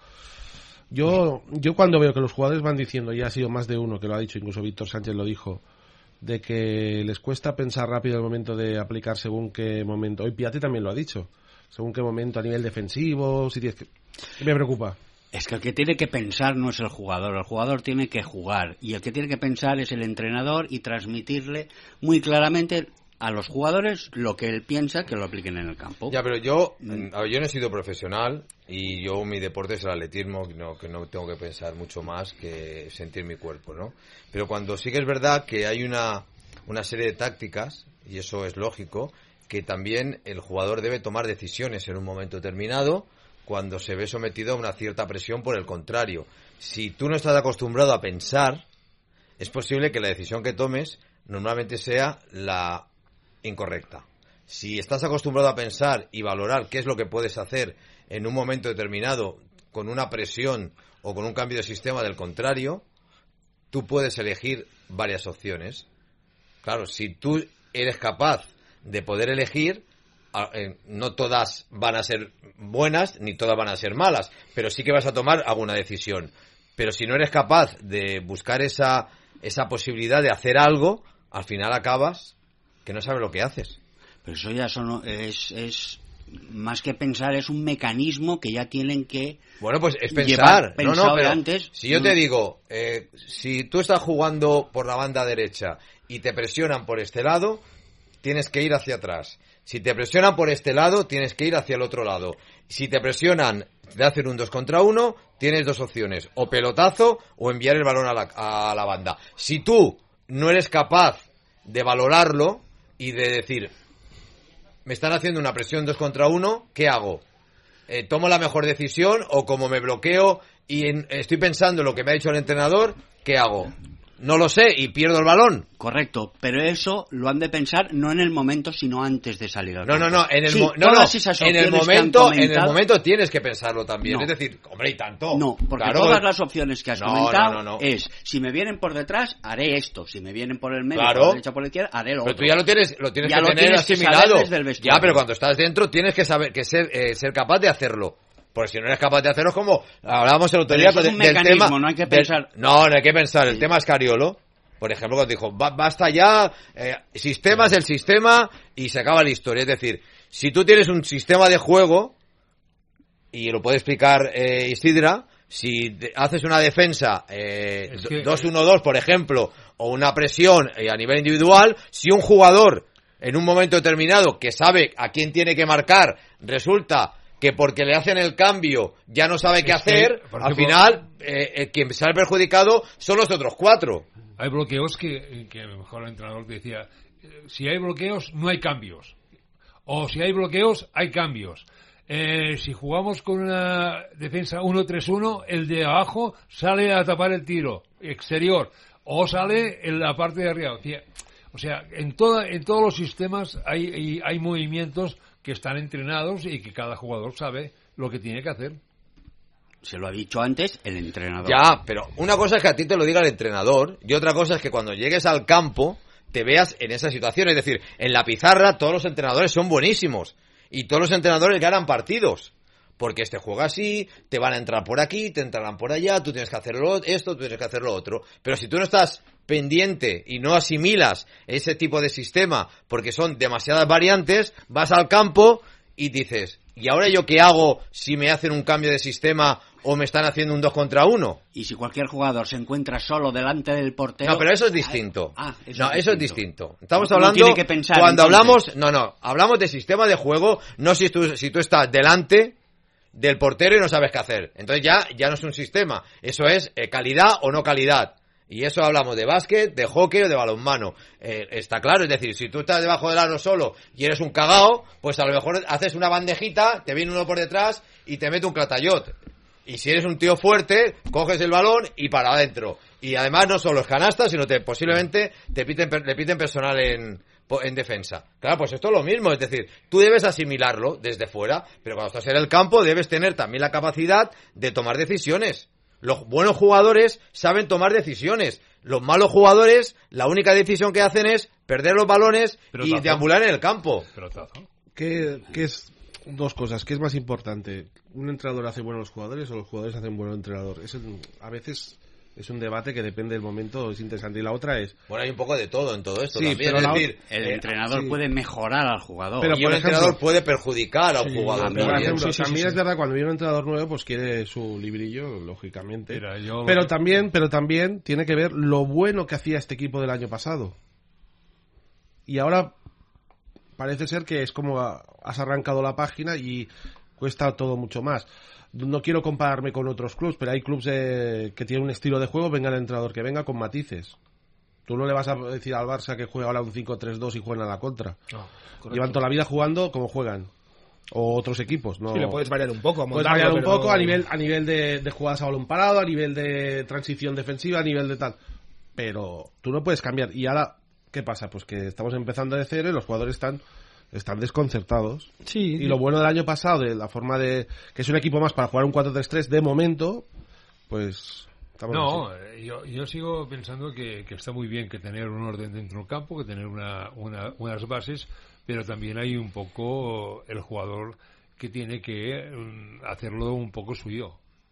Yo cuando veo que los jugadores van diciendo, y ha sido más de uno que lo ha dicho, incluso Víctor Sánchez lo dijo, de que les cuesta pensar rápido al momento de aplicar según qué momento. Hoy Piatti también lo ha dicho, según qué momento a nivel defensivo, si tienes que... Me preocupa. Es que el que tiene que pensar no es el jugador tiene que jugar, y el que tiene que pensar es el entrenador y transmitirle muy claramente a los jugadores lo que él piensa, que lo apliquen en el campo. Ya, pero yo no he sido profesional, y mi deporte es el atletismo, que no tengo que pensar mucho más que sentir mi cuerpo, ¿no? Pero cuando sí que es verdad que hay una serie de tácticas, y eso es lógico, que también el jugador debe tomar decisiones en un momento determinado cuando se ve sometido a una cierta presión por el contrario. Si tú no estás acostumbrado a pensar, es posible que la decisión que tomes normalmente sea la incorrecta. Si estás acostumbrado a pensar y valorar qué es lo que puedes hacer en un momento determinado con una presión o con un cambio de sistema del contrario, tú puedes elegir varias opciones. Claro, si tú eres capaz de poder elegir, no todas van a ser buenas ni todas van a ser malas, pero sí que vas a tomar alguna decisión. Pero si no eres capaz de buscar esa posibilidad de hacer algo, al final acabas que no sabes lo que haces. Pero eso ya es más que pensar, es un mecanismo que ya tienen que... Bueno, pues es pensar. Pero antes, si yo te digo, si tú estás jugando por la banda derecha y te presionan por este lado, tienes que ir hacia atrás. Si te presionan por este lado, tienes que ir hacia el otro lado. Si te presionan de hacer un 2 contra 1, tienes dos opciones: o pelotazo o enviar el balón a la banda. Si tú no eres capaz de valorarlo y de decir, me están haciendo una presión 2 contra 1, ¿qué hago? ¿Tomo la mejor decisión o como me bloqueo y estoy pensando en lo que me ha dicho el entrenador, qué hago? No lo sé y pierdo el balón. Correcto, pero eso lo han de pensar no en el momento, sino antes de salir al campo. En el momento tienes que pensarlo también. No. Es decir, hombre, y tanto. No, porque todas las opciones que has comentado es, si me vienen por detrás, haré esto. Si me vienen por el medio, por la derecha, por la izquierda, haré lo otro. Pero tú ya lo tienes que tener asimilado. Ya, pero cuando estás dentro tienes que saber ser capaz de hacerlo. Porque si no eres capaz de hacerlo, es como hablábamos el otro día del tema. No hay que pensar. No hay que pensar. El tema Scariolo, por ejemplo, cuando dijo, basta ya, sistema es el sistema y se acaba la historia. Es decir, si tú tienes un sistema de juego, y lo puede explicar Isidra, si haces una defensa 2-1-2, por ejemplo, o una presión a nivel individual, si un jugador en un momento determinado que sabe a quién tiene que marcar, resulta que porque le hacen el cambio ya no sabe qué hacer, al final quien sale perjudicado son los otros 4. Hay bloqueos que mejor el entrenador te decía, si hay bloqueos no hay cambios, o si hay bloqueos hay cambios. Si jugamos con una defensa 1-3-1, el de abajo sale a tapar el tiro exterior. o sale en la parte de arriba. O sea, en todos los sistemas hay movimientos que están entrenados y que cada jugador sabe lo que tiene que hacer. Se lo ha dicho antes el entrenador. Ya, pero una cosa es que a ti te lo diga el entrenador y otra cosa es que cuando llegues al campo te veas en esa situación. Es decir, en la pizarra todos los entrenadores son buenísimos y todos los entrenadores ganan partidos. Porque este juega así, te van a entrar por aquí, te entrarán por allá, tú tienes que hacerlo esto, tú tienes que hacer lo otro. Pero si tú no estás pendiente y no asimilas ese tipo de sistema porque son demasiadas variantes, vas al campo y dices, ¿y ahora yo qué hago si me hacen un cambio de sistema o me están haciendo un 2 contra 1? Y si cualquier jugador se encuentra solo delante del portero... No, pero eso es distinto. Eso es distinto. Estamos Uno hablando... tiene que pensar, cuando entonces. hablamos de sistema de juego, no si tú estás delante del portero y no sabes qué hacer. Entonces ya no es un sistema. Eso es calidad o no calidad. Y eso hablamos de básquet, de hockey o de balonmano. Está claro, es decir, si tú estás debajo del aro solo y eres un cagao, pues a lo mejor haces una bandejita, te viene uno por detrás y te mete un clatayot. Y si eres un tío fuerte, coges el balón y para adentro. Y además no solo es canasta, sino que posiblemente le piten personal en defensa. Claro, pues esto es lo mismo, es decir, tú debes asimilarlo desde fuera, pero cuando estás en el campo debes tener también la capacidad de tomar decisiones. Los buenos jugadores saben tomar decisiones. Los malos jugadores, la única decisión que hacen es perder los balones y deambular en el campo. ¿Qué es dos cosas? ¿Qué es más importante? ¿Un entrenador hace buenos jugadores o los jugadores hacen buenos entrenadores? A veces es un debate que depende del momento, es interesante. Y la otra es... Bueno, hay un poco de todo en todo esto sí, también. Pero es decir, el entrenador puede mejorar al jugador. Pero y un entrenador puede perjudicar a un jugador. Pero, por ejemplo, también es verdad, cuando viene un entrenador nuevo, pues quiere su librillo, lógicamente. Pero también tiene que ver lo bueno que hacía este equipo del año pasado. Y ahora parece ser que es como has arrancado la página y cuesta todo mucho más. No quiero compararme con otros clubes, pero hay clubes que tienen un estilo de juego, venga el entrenador que venga con matices. Tú no le vas a decir al Barça que juega ahora un 5-3-2 y juegan a la contra. Llevan toda la vida jugando como juegan. O otros equipos. No. Sí, le puedes variar un poco. Puedes variar un poco a nivel de jugadas a balón parado, a nivel de transición defensiva, a nivel de tal. Pero tú no puedes cambiar. Y ahora, ¿qué pasa? Pues que estamos empezando de cero y los jugadores están desconcertados. Sí. Y lo bueno del año pasado, de la forma de que es un equipo más para jugar un 4-3-3 de momento, pues... Yo sigo pensando que está muy bien que tener un orden dentro del campo, que tener unas bases, pero también hay un poco el jugador que tiene que hacerlo un poco suyo.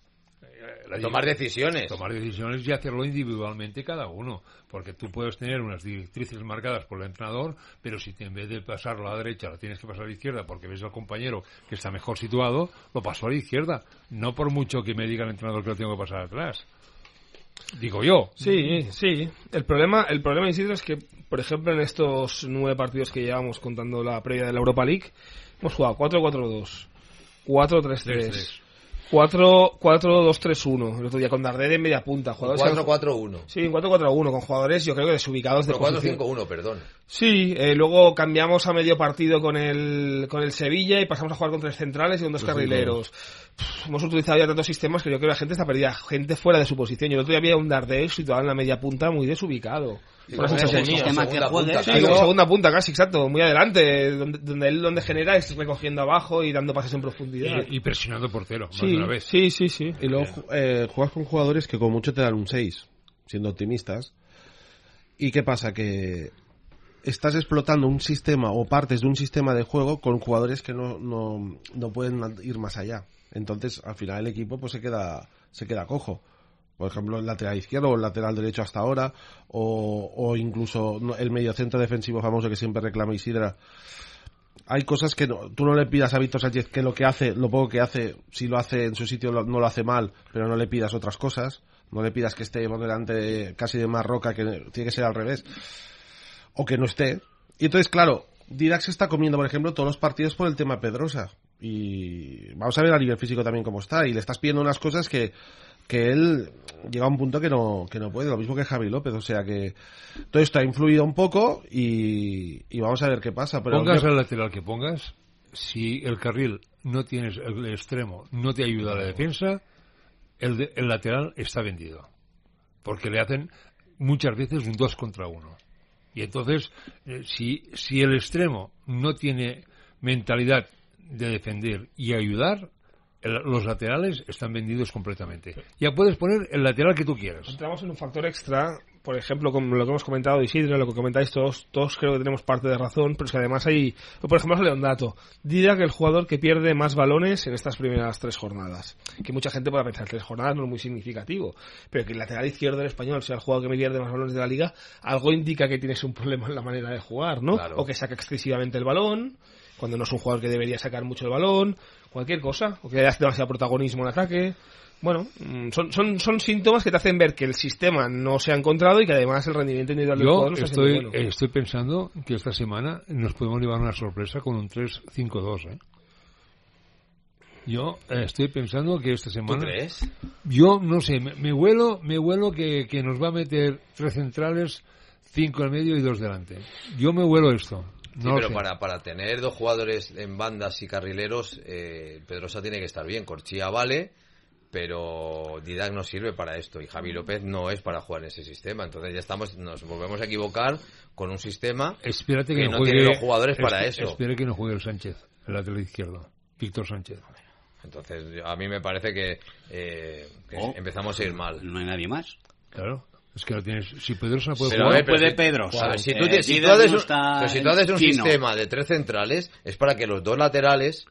Tomar decisiones y hacerlo individualmente cada uno, porque tú puedes tener unas directrices marcadas por el entrenador, pero si en vez de pasarlo a la derecha la tienes que pasar a la izquierda porque ves al compañero que está mejor situado, lo paso a la izquierda, no por mucho que me diga el entrenador que lo tengo que pasar atrás. Digo yo. Sí. El problema, Isidro, es que, por ejemplo, en estos 9 partidos que llevamos contando la previa de la Europa League, hemos jugado 4-4-2, 4-3-3, 4-2-3-1, el otro día con Dardé en media punta. 4-4-1. Sí, 4-4-1, con jugadores yo creo que desubicados de posición. 4-5-1, perdón. Sí, luego cambiamos a medio partido con el Sevilla y pasamos a jugar con 3 centrales y con 2 carrileros. Hemos utilizado ya tantos sistemas que yo creo que la gente está perdida, gente fuera de su posición. Y el otro día había un Dardé situado en la media punta muy desubicado. Una sensación mía. Segunda punta casi, exacto, muy adelante, donde él genera es recogiendo abajo y dando pases en profundidad. Y presionando portero, más de una vez. Sí. Y luego juegas con jugadores que con mucho te dan un 6, siendo optimistas. ¿Y qué pasa? Que estás explotando un sistema o partes de un sistema de juego con jugadores que no pueden ir más allá. Entonces, al final el equipo pues se queda cojo. Por ejemplo, el lateral izquierdo o el lateral derecho hasta ahora, o incluso el mediocentro defensivo famoso que siempre reclama Isidra. Hay cosas que tú no le pidas a Víctor Sánchez que lo poco que hace, si lo hace en su sitio no lo hace mal, pero no le pidas otras cosas. No le pidas que esté por delante casi de más Roca, que tiene que ser al revés. O que no esté. Y entonces, claro, Didac se está comiendo, por ejemplo, todos los partidos por el tema Pedrosa. Y vamos a ver a nivel físico también cómo está. Y le estás pidiendo unas cosas que él llega a un punto que no puede, lo mismo que Javi López, o sea que todo esto ha influido un poco y vamos a ver qué pasa. Pero pongas el lateral que pongas, si el carril no tienes el extremo, no te ayuda a la defensa, el lateral está vendido, porque le hacen muchas veces un 2 contra 1. Y entonces, si el extremo no tiene mentalidad de defender y ayudar, los laterales están vendidos completamente. Ya puedes poner el lateral que tú quieras. Entramos en un factor extra, por ejemplo, como lo que hemos comentado de Isidro, lo que comentáis todos creo que tenemos parte de razón, pero es que además hay, por ejemplo, os leo un dato. Didac, el jugador que pierde más balones en estas primeras 3 jornadas. Que mucha gente pueda pensar 3 jornadas no es muy significativo, pero que el lateral izquierdo del Español sea el jugador que me pierde más balones de la liga, algo indica que tienes un problema en la manera de jugar, ¿no? Claro. O que saca excesivamente el balón, cuando no es un jugador que debería sacar mucho el balón, cualquier cosa, o que le das demasiado protagonismo en ataque. Bueno, son síntomas que te hacen ver que el sistema no se ha encontrado y que además el rendimiento individual del jugador no está siendo bueno. Estoy pensando que esta semana nos podemos llevar una sorpresa con un 3-5-2, ¿eh? Yo estoy pensando que esta semana... ¿Tú crees? Yo no sé, me huelo que nos va a meter 3 centrales, 5 al medio y 2 delante. Yo me huelo esto. No, sí, pero para tener 2 jugadores en bandas y carrileros, Pedrosa tiene que estar bien. Corchia vale, pero Didac no sirve para esto y Javi López no es para jugar en ese sistema. Entonces nos volvemos a equivocar con un sistema que no juegue, tiene los jugadores para eso. Espere que no juegue el Sánchez, el lateral izquierdo, Víctor Sánchez. Entonces a mí me parece que empezamos a ir mal. No hay nadie más. Claro. Es que lo tienes. Si Pedrosa no puede pero jugar, puede Pedrosa. Si tú haces un sistema de 3 centrales, es para que los 2 laterales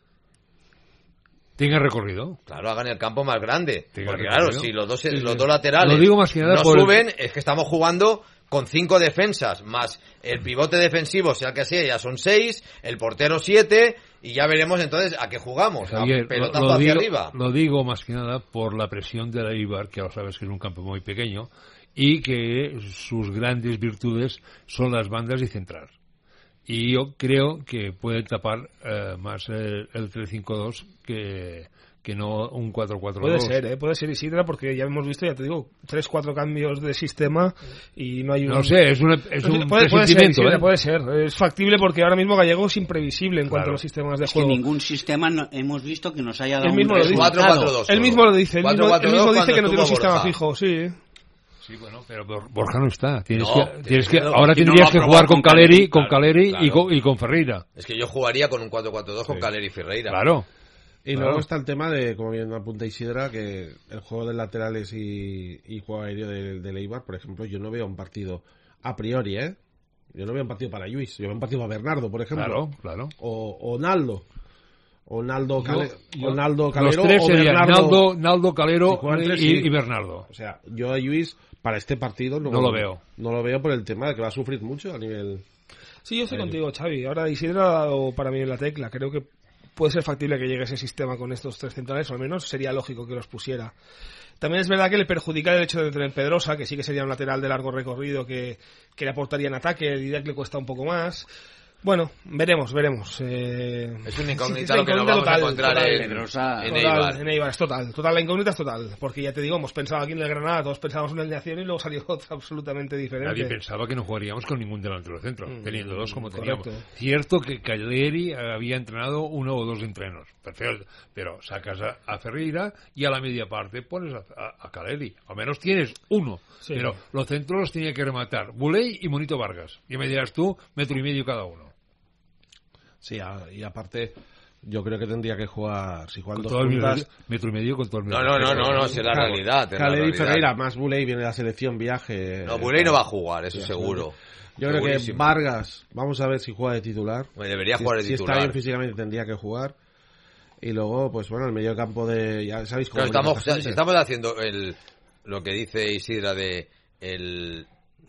tengan recorrido. Claro, hagan el campo más grande. Porque recorrido. claro, si los dos laterales lo digo más que nada no suben, es que estamos jugando con 5 defensas, más el pivote defensivo, sea que sea, ya son 6, el portero 7, y ya veremos entonces a qué jugamos. Javier, pelotazo hacia arriba. Lo digo más que nada por la presión de la Eibar, que ahora sabes que es un campo muy pequeño, y que sus grandes virtudes son las bandas y centrar. Y yo creo que puede tapar más el 3-5-2 que no un 4-4-2. Puede ser Isidra, porque ya hemos visto, ya te digo, 3-4 cambios de sistema y no hay No sé, es un presentimiento. Puede ser, es factible porque ahora mismo Gallego es imprevisible en cuanto a los sistemas de juego. Es que ningún sistema hemos visto que nos haya dado un resultado. Él mismo lo dice, él mismo dice que no tiene un sistema fijo, sí. Sí, bueno, pero Borja no está. Ahora tendrías que jugar con Caleri claro. y con Ferreira. Es que yo jugaría con un 4-4-2 con Caleri y Ferreira. Claro. Y luego está el tema de, como bien apunta Isidra, que el juego de laterales y juego aéreo de Eibar, por ejemplo, yo no veo un partido a priori, Yo no veo un partido para Lluís, yo veo un partido para Bernardo, por ejemplo. Claro. O Naldo. O Naldo Calero. Los 3 serían Naldo, Calero y Bernardo. O sea, yo a Lluís, para este partido, no lo veo. No lo veo por el tema de que va a sufrir mucho a nivel... Sí, yo estoy contigo, Xavi. Ahora Isidra ha dado para mí en la tecla. Creo que puede ser factible que llegue ese sistema con estos 3 centrales, o al menos sería lógico que los pusiera. También es verdad que le perjudica el hecho de tener Pedrosa, que sí que sería un lateral de largo recorrido que le aportaría en ataque. El Didac le cuesta un poco más. Bueno, veremos. Es una incógnita lo que nos vamos a encontrar en Eibar. En Eibar es total, la incógnita es total. Porque ya te digo, hemos pensado aquí en el Granada, todos pensábamos en una alineación y luego salió otra absolutamente diferente. Nadie pensaba que no jugaríamos con ningún delantero centro, teniendo 2 como teníamos. Correcto. Cierto que Caleri había entrenado 1 o 2 entrenos, perfecto, pero sacas a Ferreira y a la media parte pones a Caleri. Al menos tienes 1, sí. Pero los centros los tenía que rematar Buley y Monito Vargas. Y me dirás tú, 1,5 metros cada uno. Sí, y aparte, yo creo que tendría que jugar, si juegan con 2 puntas... 1,5 metros con todo el medio. No, es la realidad. Caleri y Ferreira, más Buley, viene la selección, viaje... No, Buley no va a jugar, eso seguro. Yo creo que Vargas, vamos a ver si juega de titular. Debería jugar de titular. Si está bien físicamente tendría que jugar. Y luego, pues bueno, el medio campo de... Ya sabéis cómo... Si estamos haciendo lo que dice Isidra de el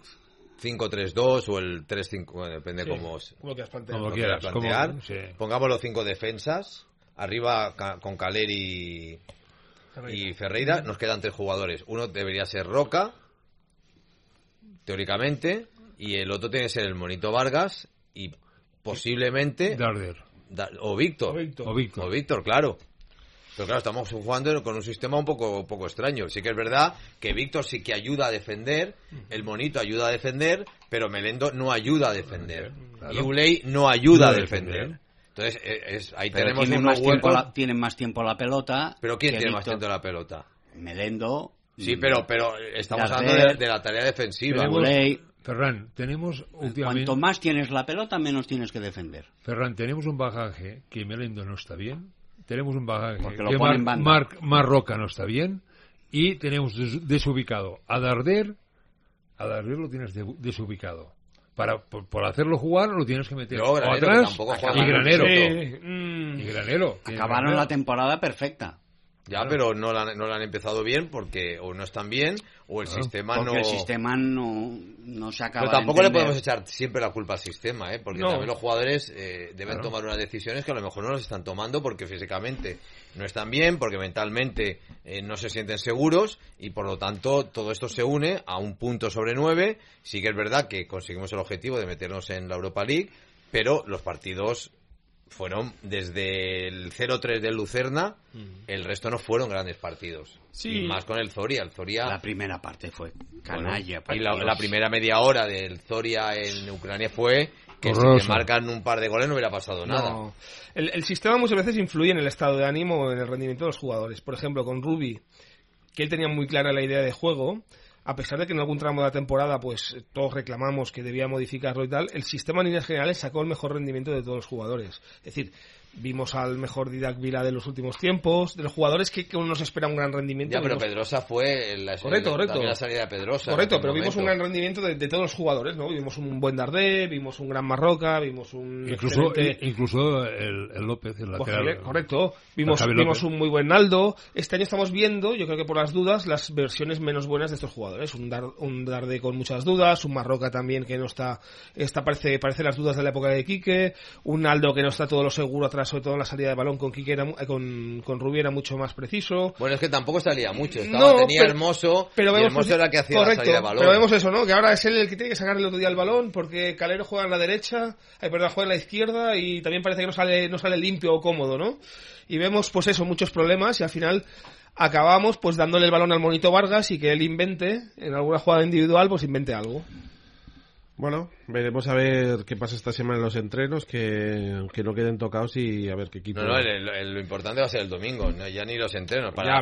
5-3-2 o el 3-5, depende cómo quieras plantear. Pongamos los 5 defensas, arriba con Caleri y Ferreira, nos quedan 3 jugadores. Uno debería ser Roca, teóricamente, y el otro tiene que ser el Monito Vargas y posiblemente Darder o Víctor, claro. Pero claro, estamos jugando con un sistema un poco extraño. Sí que es verdad que Víctor sí que ayuda a defender, el Monito ayuda a defender, pero Melendo no ayuda a defender. Claro. Y Uley no ayuda a defender. Entonces, ahí pero tenemos tienen más tiempo la pelota. ¿Pero quién tiene más tiempo la pelota? Melendo Sí, pero estamos hablando de la tarea defensiva. Ferran, tenemos últimamente... Cuanto más tienes la pelota, menos tienes que defender. Ferran, tenemos un bagaje que Melendo no está bien, tenemos un bagaje que Marc Roca no está bien, y tenemos desubicado a Darder lo tienes desubicado. Por hacerlo jugar lo tienes que meter atrás y Granero. Y Granero. Acabaron la temporada perfecta. Ya, pero no la han empezado bien porque o no están bien o el sistema porque el sistema no se acaba. Pero tampoco de le podemos echar siempre la culpa al sistema, porque también los jugadores deben tomar unas decisiones que a lo mejor no las están tomando porque físicamente no están bien, porque mentalmente no se sienten seguros y por lo tanto todo esto se une a un punto sobre 9. Sí que es verdad que conseguimos el objetivo de meternos en la Europa League, pero los partidos fueron desde el 0-3 del Lucerna, el resto no fueron grandes partidos. Sí. Y más con el Zoria. La primera parte fue canalla. Y la primera media hora del Zoria en Ucrania fue que si te marcan un par de goles no hubiera pasado nada. No. El sistema muchas veces influye en el estado de ánimo o en el rendimiento de los jugadores. Por ejemplo, con Rubi, que él tenía muy clara la idea de juego, a pesar de que en algún tramo de la temporada pues todos reclamamos que debía modificarlo y tal, el sistema en líneas generales sacó el mejor rendimiento de todos los jugadores. Es decir, vimos al mejor Didac Vila de los últimos tiempos, de los jugadores que uno nos espera un gran rendimiento. Ya, pero Pedrosa fue correcto. También la salida de Pedrosa. Correcto, pero vimos un gran rendimiento de todos los jugadores, ¿no? Vimos un buen Dardé, vimos un gran Marroca, vimos un incluso el López, el lateral. Correcto, vimos un muy buen Naldo. Este año estamos viendo, yo creo que por las dudas, las versiones menos buenas de estos jugadores. Un Dardé con muchas dudas, un Marroca también que no está parece las dudas de la época de Quique, un Naldo que no está todo lo seguro atrás, sobre todo en la salida de balón. Con Quique con Rubí era mucho más preciso. Bueno, es que tampoco salía mucho, tenía Hermoso, pero y Hermoso era el que hacía la salida de balón. Pero vemos eso, ¿no? Que ahora es él el que tiene que sacar el otro día el balón, porque Calero juega en la derecha, juega en la izquierda, y también parece que no sale limpio o cómodo, ¿no? Y vemos, pues eso, muchos problemas, y al final acabamos pues dándole el balón al Monito Vargas y que él invente, en alguna jugada individual, pues invente algo. Bueno, veremos a ver qué pasa esta semana en los entrenos, que no queden tocados y a ver qué equipo... No, lo importante va a ser el domingo, no, ya ni los entrenos. A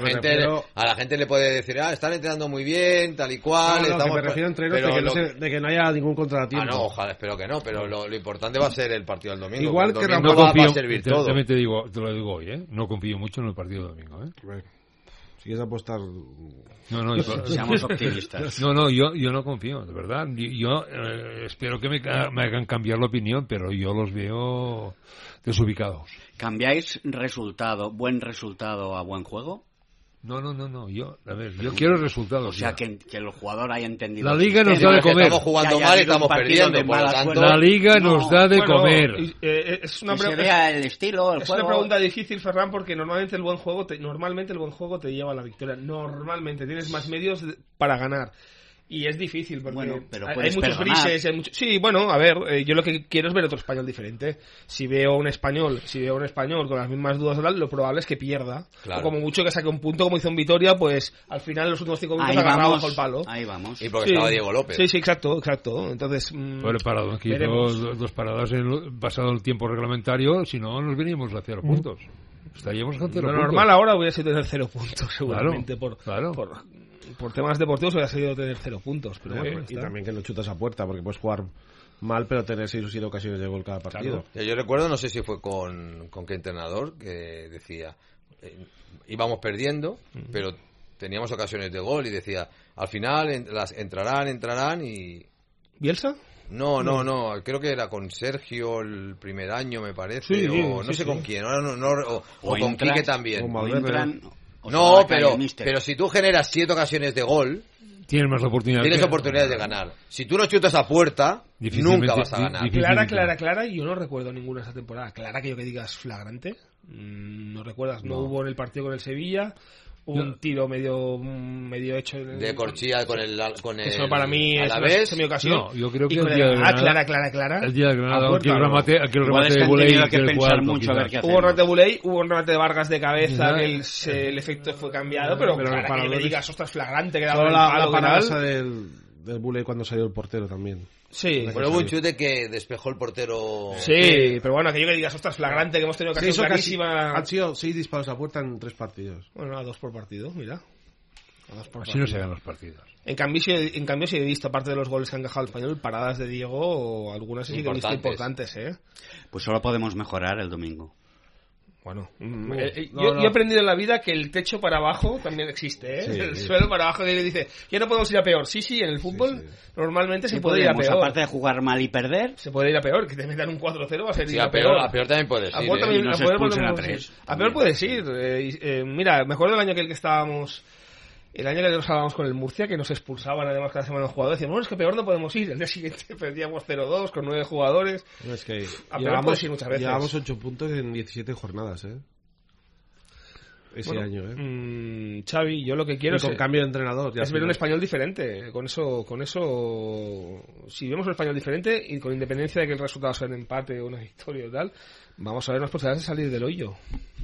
la gente le puede decir, están entrenando muy bien, tal y cual... No, que me refiero a entrenos de que no haya ningún contratiempo. No, ojalá, espero que no, pero lo importante va a ser el partido del domingo. Igual que no va a servir todo. También te lo digo hoy, no confío mucho en el partido del domingo, Si quieres apostar... Seamos optimistas. Yo no confío, de verdad. Yo espero que me hagan cambiar la opinión, pero yo los veo desubicados. ¿Cambiáis buen resultado a buen juego? No. Yo quiero resultados. O sea, que el jugador haya entendido. La liga nos da de comer. Estamos jugando mal y estamos perdiendo. Por lo tanto, la liga nos da de comer. Es una el estilo, el es juego. Una pregunta difícil, Ferran, porque normalmente el buen juego te lleva a la victoria. Normalmente tienes más medios para ganar. Y es difícil porque pero hay muchos grises. Sí, bueno, a ver, yo lo que quiero es ver otro español diferente. Si veo un español con las mismas dudas, lo probable es que pierda. Claro. O como mucho que saque un punto, como hizo en Vitoria, pues al final en los últimos 5 minutos agarrado bajo el palo. Ahí vamos. Y porque estaba Diego López. Sí, exacto. Entonces, parado aquí, dos paradas pasado el tiempo reglamentario, si no nos venimos a 0 puntos. Estaríamos con 0 puntos. Lo normal ahora hubiera sido tener 0 puntos, seguramente, claro. Por temas deportivos hubiera sido tener 0 puntos, pero bueno, y también que no chutas a puerta, porque puedes jugar mal pero tener 6 o 7 ocasiones de gol cada partido. Claro. Yo recuerdo, no sé si fue con qué entrenador, que decía, íbamos perdiendo, pero teníamos ocasiones de gol y decía, al final las entrarán y... ¿Bielsa? No, creo que era con Sergio el primer año, me parece, o no sé con quién, o con Quique también. Pero si tú generas 7 ocasiones de gol, tienes oportunidades de ganar. Si tú no chutas a puerta, nunca vas a ganar. Clara, y yo no recuerdo ninguna de esa temporada. Clara, que yo que digas flagrante, no recuerdas, no hubo en el partido con el Sevilla. Un tiro medio hecho de Corchilla con el eso para mí es una semi-ocasión. Yo creo que el día de Granada, clara. El día de Granada, aquel remate de Buley, hubo un remate de Buley, hubo un remate de Vargas de cabeza, que el efecto fue cambiado, pero para que me digas, ostras, flagrante, que daba la parada del Buley cuando salió el portero también. Sí, pero hubo un chute que despejó el portero. Sí, pero bueno, aquello que digas, ostras, flagrante, que hemos tenido ocasión clarísima. Han sido 6 disparos a puerta en 3 partidos. Bueno, 2 por partido, mira. Así no se ganan los partidos. En cambio, sí he visto, aparte de los goles que han encajado el Español, paradas de Diego, algunas sí que he visto importantes, ¿eh? Pues solo podemos mejorar el domingo. Bueno, yo he aprendido en la vida que el techo para abajo también existe, ¿eh? Sí, el suelo para abajo, que dice, ya no podemos ir a peor. Sí, en el fútbol normalmente se puede ir a peor. Aparte de jugar mal y perder, se puede ir a peor. Que te metan un 4-0 va a ser ir a peor. A peor también puedes ir. A peor puedes ir. Mira, me acuerdo del año que estábamos... El año que nos hablábamos con el Murcia, que nos expulsaban además cada semana un jugador, decíamos, bueno, es que peor no podemos ir. El día siguiente perdíamos 0-2 con 9 jugadores. No, es que a peor puedes ir muchas veces. Llevamos 8 puntos en 17 jornadas, ese año, Xavi, yo lo que quiero con cambio de entrenador. Es ver un español diferente. Con eso, si vemos un español diferente y con independencia de que el resultado sea un empate o una victoria o tal, vamos a ver unas posibilidades de salir del hoyo.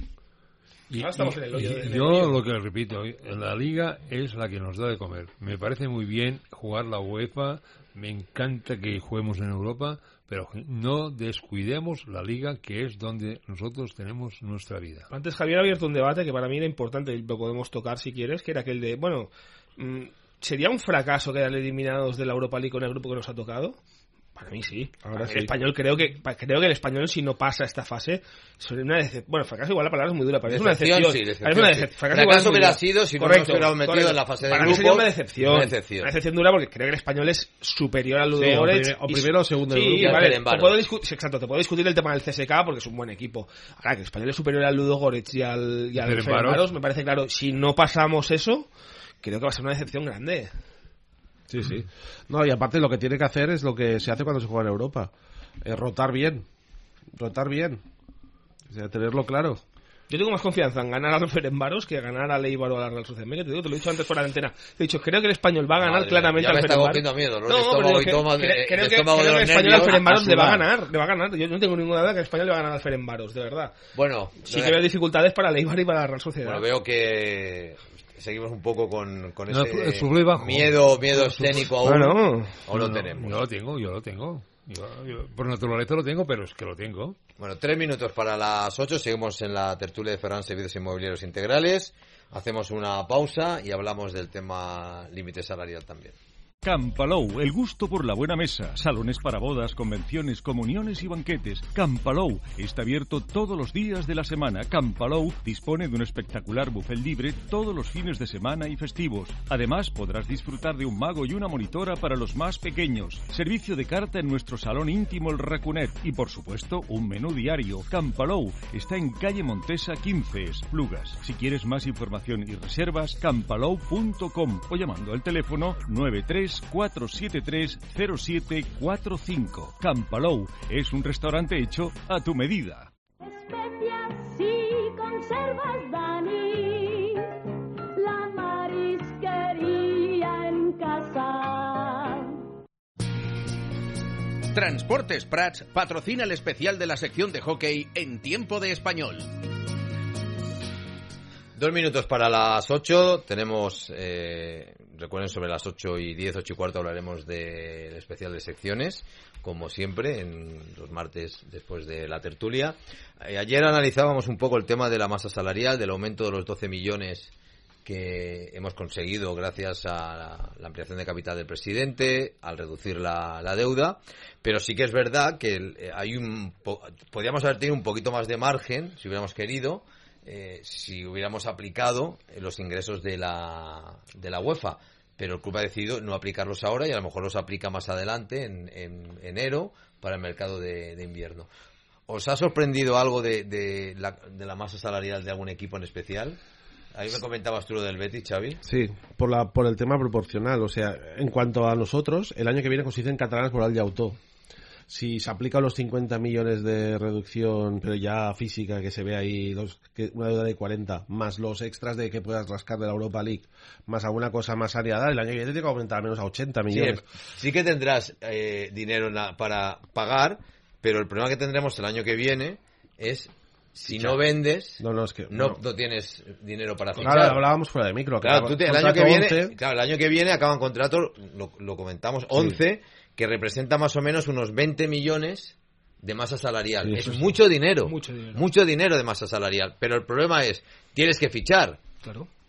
Yo lo que les repito, la Liga es la que nos da de comer. Me parece muy bien jugar la UEFA, me encanta que juguemos en Europa, pero no descuidemos la Liga, que es donde nosotros tenemos nuestra vida. Antes Javier ha abierto un debate que para mí era importante y lo podemos tocar si quieres, que era aquel de, ¿sería un fracaso quedar eliminados de la Europa League con el grupo que nos ha tocado? Para mí sí. Ahora sí. El Español creo que el Español, si no pasa esta fase, es una decepción. Bueno, fracaso igual la palabra es muy dura, pero es una decepción. Fracaso hubiera sido si no nos hubiéramos metido en la fase de grupos. Para mí sería una decepción. Una decepción dura porque creo que el Español es superior al Ludogorets. O primero o segundo del grupo. Vale, te puedo discutir el tema del CSKA porque es un buen equipo. Ahora, que el Español es superior al Ludogorets y al Ferencváros, me parece claro. Si no pasamos eso, creo que va a ser una decepción grande. Sí. No, y aparte lo que tiene que hacer es lo que se hace cuando se juega en Europa. Rotar bien. O sea, tenerlo claro. Yo tengo más confianza en ganar al Ferencváros que ganar al Eibar o a la Real Sociedad. Te lo he dicho antes fuera de antena. Te he dicho, creo que el Español va a ganar claramente al Ferencváros. Ya me está cogiendo miedo, creo que el Español al Ferencváros le va a ganar. Yo no tengo ninguna duda que el Español le va a ganar al Ferencváros, de verdad. Bueno. Sí que veo dificultades para el Eibar y para la Real Sociedad. Bueno, veo que... Seguimos un poco con ese miedo escénico aún. Bueno, ¿O lo tenemos? Yo lo tengo. Por naturaleza lo tengo, pero es que lo tengo. Bueno, 3 minutos para las 8. Seguimos en la tertulia de Ferran Servicios Inmobiliarios Integrales. Hacemos una pausa y hablamos del tema límite salarial también. Campalou, el gusto por la buena mesa. Salones para bodas, convenciones, comuniones y banquetes. Campalou está abierto todos los días de la semana. Campalou dispone de un espectacular buffet libre todos los fines de semana y festivos. Además, podrás disfrutar de un mago y una monitora para los más pequeños. Servicio de carta en nuestro salón íntimo El Racunet. Y, por supuesto, un menú diario. Campalou está en calle Montesa 15, Esplugas. Si quieres más información y reservas, campalou.com o llamando al teléfono 93-473-0745. Campalou es un restaurante hecho a tu medida. Especias y conservas Dani, la marisquería en casa. Transportes Prats patrocina el especial de la sección de hockey en tiempo de español. 2 minutos para las 8. Tenemos, recuerden, sobre las 8:10, 8:15 hablaremos del especial de secciones, como siempre, en los martes después de la tertulia. Ayer analizábamos un poco el tema de la masa salarial, del aumento de los 12 millones que hemos conseguido gracias a la ampliación de capital del presidente, al reducir la deuda, pero sí que es verdad que podríamos haber tenido un poquito más de margen, si hubiéramos querido, si hubiéramos aplicado los ingresos de la UEFA, pero el club ha decidido no aplicarlos ahora y a lo mejor los aplica más adelante, en enero, para el mercado de invierno. ¿Os ha sorprendido algo de la masa salarial de algún equipo en especial? Ahí me comentabas tú lo del Betis, Xavi. Sí, por el tema proporcional. O sea, en cuanto a nosotros, el año que viene consiste en catalanes por de auto. Si se aplican los 50 millones de reducción, pero ya física, que se ve ahí, una deuda de 40, más los extras de que puedas rascar de la Europa League, más alguna cosa más areada, el año que viene tiene que aumentar al menos a 80 millones. Sí que tendrás dinero para pagar, pero el problema que tendremos el año que viene es... Si no vendes, no tienes dinero para fichar. Claro, hablábamos fuera de micro. Claro, el año que viene acaban contratos, lo comentamos, 11, que representa más o menos unos 20 millones de masa salarial. Sí, es mucho dinero de masa salarial. Pero el problema es, tienes que fichar. Claro.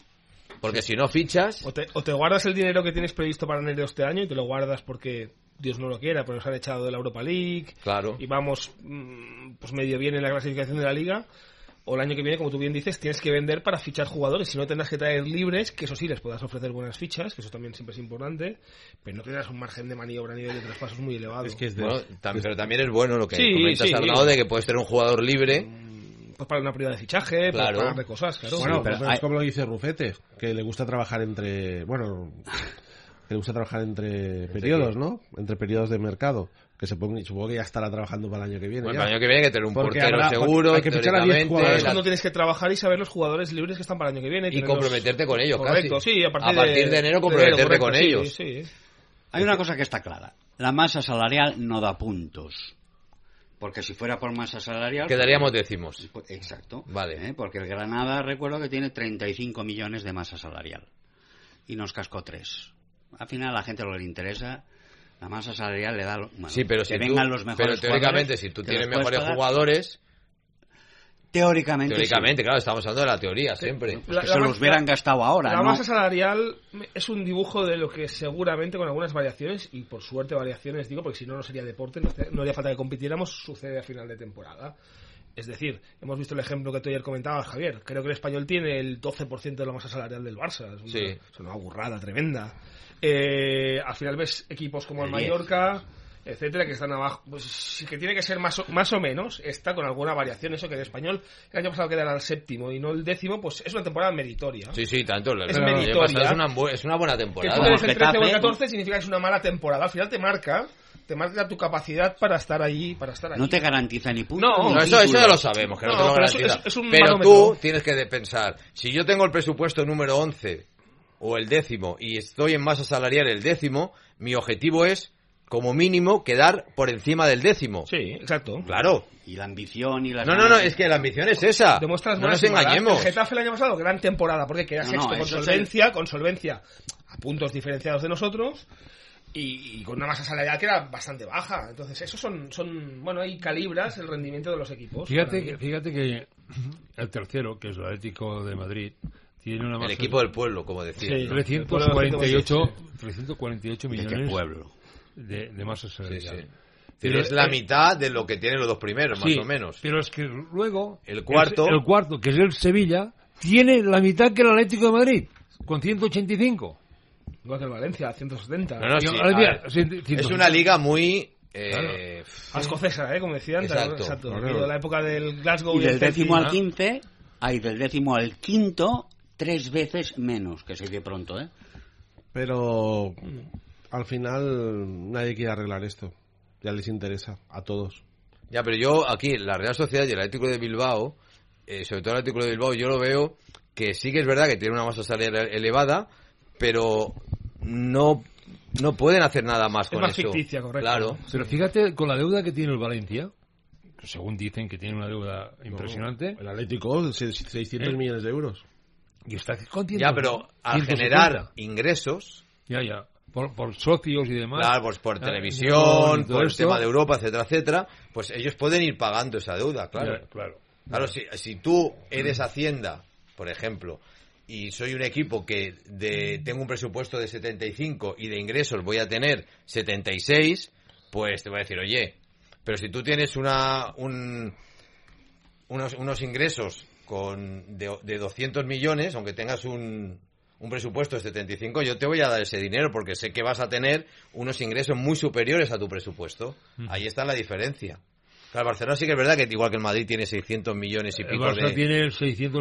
Porque si no fichas... O te guardas el dinero que tienes previsto para enero este año y te lo guardas porque Dios no lo quiera, pero nos han echado de la Europa League. Claro. Y vamos pues medio bien en la clasificación de la Liga. O el año que viene, como tú bien dices, tienes que vender para fichar jugadores. Si no, tendrás que traer libres, que eso sí, les puedas ofrecer buenas fichas, que eso también siempre es importante, pero no tendrás un margen de maniobra a nivel de traspasos muy elevado. Es que pero también es bueno lo que comentas, Arnau, de que puedes tener un jugador libre. Pues para una prioridad de fichaje, claro. Para pagarle cosas, claro. Bueno, pero es como lo dice Rufete, que le gusta trabajar entre... Bueno, que le gusta trabajar entre periodos, ¿no? Entre periodos de mercado. Que supongo que ya estará trabajando para el año que viene. Bueno, para el año que viene hay que tener un portero seguro. Hay que fichar a 10 jugadores. Es cuando tienes que trabajar y saber los jugadores libres que están para el año que viene. Y comprometerte con ellos, correcto, casi. Sí, a partir de enero comprometerte con ellos. Sí. Hay una cosa que está clara. La masa salarial no da puntos. Porque si fuera por masa salarial... Quedaríamos décimos. Exacto. Vale. Porque el Granada, recuerdo que tiene 35 millones de masa salarial. Y nos cascó 3. Al final a la gente lo que le interesa... La masa salarial le da... Bueno, sí, pero que vengan los mejores pero teóricamente, jugadores, si tú tienes mejores jugadores... Teóricamente, claro, estamos hablando de la teoría siempre. Pues que se los hubieran gastado ahora, La ¿no? masa salarial es un dibujo de lo que seguramente con algunas variaciones, y por suerte variaciones, digo, porque si no, no sería deporte, no haría falta que compitiéramos, sucede a final de temporada. Es decir, hemos visto el ejemplo que tú ayer comentabas, Javier. Creo que el Español tiene el 12% de la masa salarial del Barça. Es una burrada tremenda. Al final ves equipos como el Mallorca, etcétera, que están abajo, pues que tiene que ser más o menos, está con alguna variación. Eso que el Español el año pasado quedara al 7º y no el 10º, pues es una temporada meritoria. Sí, tanto. Es meritoria. Es una buena temporada. Que tú eres el 13 o el 14 significa que es una mala temporada. Al final te marca tu capacidad para estar allí. No te garantiza ni punto. No, eso ya lo sabemos, que no te lo garantiza. Pero tú tienes que pensar, si yo tengo el presupuesto número 11 o el 10º y estoy en masa salarial el 10º, mi objetivo es, como mínimo, quedar por encima del 10º. Sí, exacto. Claro. Y la ambición y la... No, es que la ambición es esa. Demuestras no nos engañemos. El Getafe el año pasado, gran temporada, porque queda sexto con solvencia, a puntos diferenciados de nosotros, y con una masa salarial que era bastante baja. Entonces, eso son bueno, ahí calibras el rendimiento de los equipos. Fíjate que el tercero, que es el Atlético de Madrid, tiene una masa... El equipo del pueblo, como decía. Sí, 348 millones... ¿De qué pueblo? De masa salarial. Sí. Pero es la mitad de lo que tienen los dos primeros, más o menos. Pero es que luego... El cuarto, que es el Sevilla, tiene la mitad que el Atlético de Madrid, con 185. Igual que el Valencia, 170. Es una liga muy... escocesa, como decían. Exacto. Claro. La época del Glasgow y del 10º al 15, del 10º al 5, 3 veces menos, que se dice pronto, Pero al final nadie quiere arreglar esto. Ya les interesa a todos. Ya, pero yo aquí, la Real Sociedad y el Atlético de Bilbao, sobre todo el Atlético de Bilbao, yo lo veo que sí que es verdad que tiene una masa salarial elevada, pero no pueden hacer nada más con eso. Es más ficticia, correcto. Claro. Pero fíjate con la deuda que tiene el Valencia, que según dicen que tiene una deuda impresionante. El Atlético, 600 millones de euros. Y está contento. Ya, pero al generar ingresos... Ya. Por socios y demás. Claro, pues por televisión, por el tema de Europa, etcétera, pues ellos pueden ir pagando esa deuda, claro. Claro, si tú eres Hacienda, por ejemplo, y soy un equipo que tengo un presupuesto de 75 y de ingresos voy a tener 76, pues te voy a decir, oye, pero si tú tienes unos ingresos de 200 millones, aunque tengas un presupuesto de 75, yo te voy a dar ese dinero porque sé que vas a tener unos ingresos muy superiores a tu presupuesto. Ahí está la diferencia. Claro, Barcelona sí que es verdad que igual que el Madrid tiene 600 millones y pico Barça tiene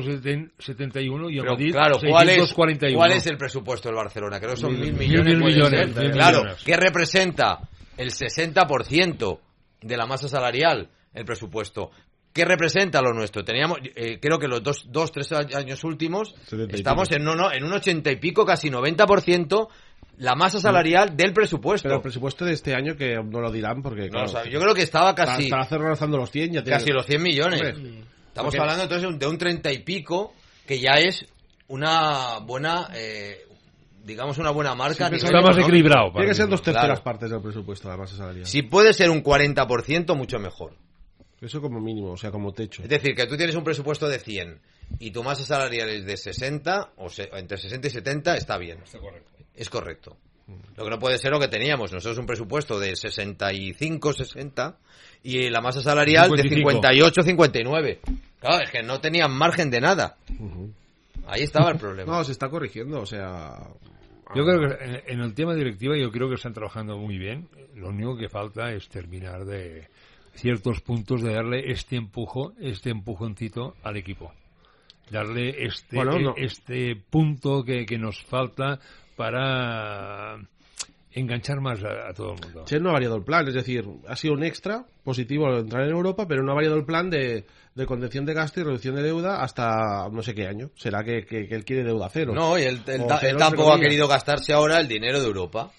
671 y el Madrid claro, 641. ¿cuál es el presupuesto del Barcelona? Creo que son 1.000 millones. Claro, ¿qué representa el 60% de la masa salarial el presupuesto? ¿Qué representa lo nuestro? Teníamos, creo que los 2-3 años últimos estamos en un 80 y pico, casi 90% la masa salarial del presupuesto. Pero el presupuesto de este año que no lo dirán porque... No, claro, yo creo que estaba casi... Estaba rozando los 100, ya casi los 100 millones. Estamos hablando entonces de un 30 y pico, que ya es una buena... digamos una buena marca. Está más equilibrado. Tiene que ser 2/3 partes del presupuesto, la masa salarial. Si puede ser un 40%, mucho mejor. Eso como mínimo, o sea, como techo. Es decir, que tú tienes un presupuesto de 100 y tu masa salarial es de 60, entre 60 y 70, está bien. Está correcto. Es correcto. Lo que no puede ser lo que teníamos. Nosotros un presupuesto de 65, 60 y la masa salarial 55. De 58, 59. Claro, es que no tenían margen de nada. Ahí estaba el problema. No, se está corrigiendo, o sea... Yo creo que en el tema directiva yo creo que están trabajando muy bien. Lo único que falta es terminar de ciertos puntos de darle este empujoncito al equipo. Darle este punto que nos falta para enganchar más a todo el mundo. Che no ha variado el plan, es decir, ha sido un extra positivo al entrar en Europa, pero no ha variado el plan de contención de gasto y reducción de deuda hasta no sé qué año. Será que él quiere deuda cero. No, y él tampoco ha querido gastarse ahora el dinero de Europa.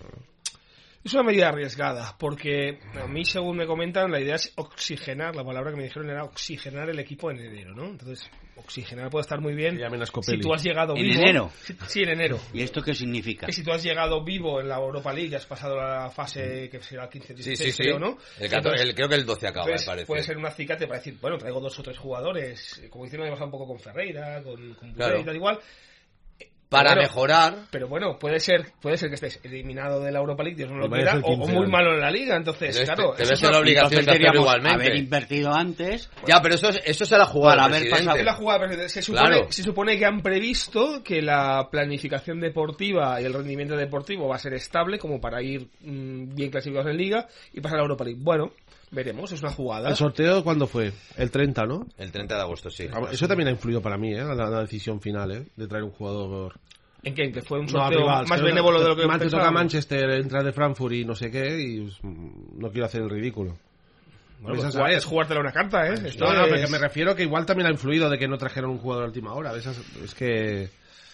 Es una medida arriesgada, porque a mí, según me comentan, la idea es oxigenar, la palabra que me dijeron era oxigenar el equipo en enero, ¿no? Entonces, oxigenar puede estar muy bien si tú has llegado vivo. ¿En enero? Sí, en enero. ¿Y esto qué significa? Que si tú has llegado vivo en la Europa League, ya has pasado la fase que será 15-16, creo, ¿no? Creo que el 12 acaba, me parece. Puede ser un acicate para decir, bueno, traigo 2 o 3 jugadores, como hicieron un poco con Ferreira, con claro. y tal igual. Para mejorar. Pero bueno, puede ser que estés eliminado de la Europa League, Dios no lo quiera, o muy malo en la Liga, entonces, claro. Debe ser la obligación de hacerlo igualmente. Haber invertido antes. Ya, pero eso es la jugada del presidente. Se supone que han previsto que la planificación deportiva y el rendimiento deportivo va a ser estable como para ir bien clasificados en Liga y pasar a la Europa League. Bueno, veremos, es una jugada. ¿El sorteo cuándo fue? El 30, ¿no? El 30 de agosto, sí. Eso también ha influido para mí, la decisión final, de traer un jugador... ¿En qué? ¿Que fue un sorteo más benévolo de lo que pensaba? Toca Manchester, entrar de Frankfurt y no sé qué, y no quiero hacer el ridículo. Bueno, pues es jugártela una carta, ¿eh? Esto porque me refiero que igual también ha influido de que no trajeron un jugador a última hora. Es que...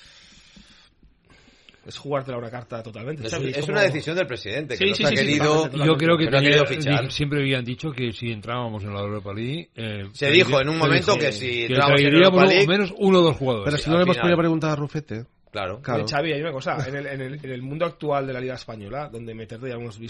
Es jugártela una carta totalmente. Es una decisión del presidente que sí, ha querido. Yo creo que fichar. Siempre habían dicho que si entrábamos en la Europa League. Se dijo en un momento que si entrábamos en la Europa League. Por lo menos 1 o 2 jugadores. Pero si no le hemos podido preguntar a Rufete. Claro. Xavi, hay una cosa. En el mundo actual de la Liga Española, donde meterte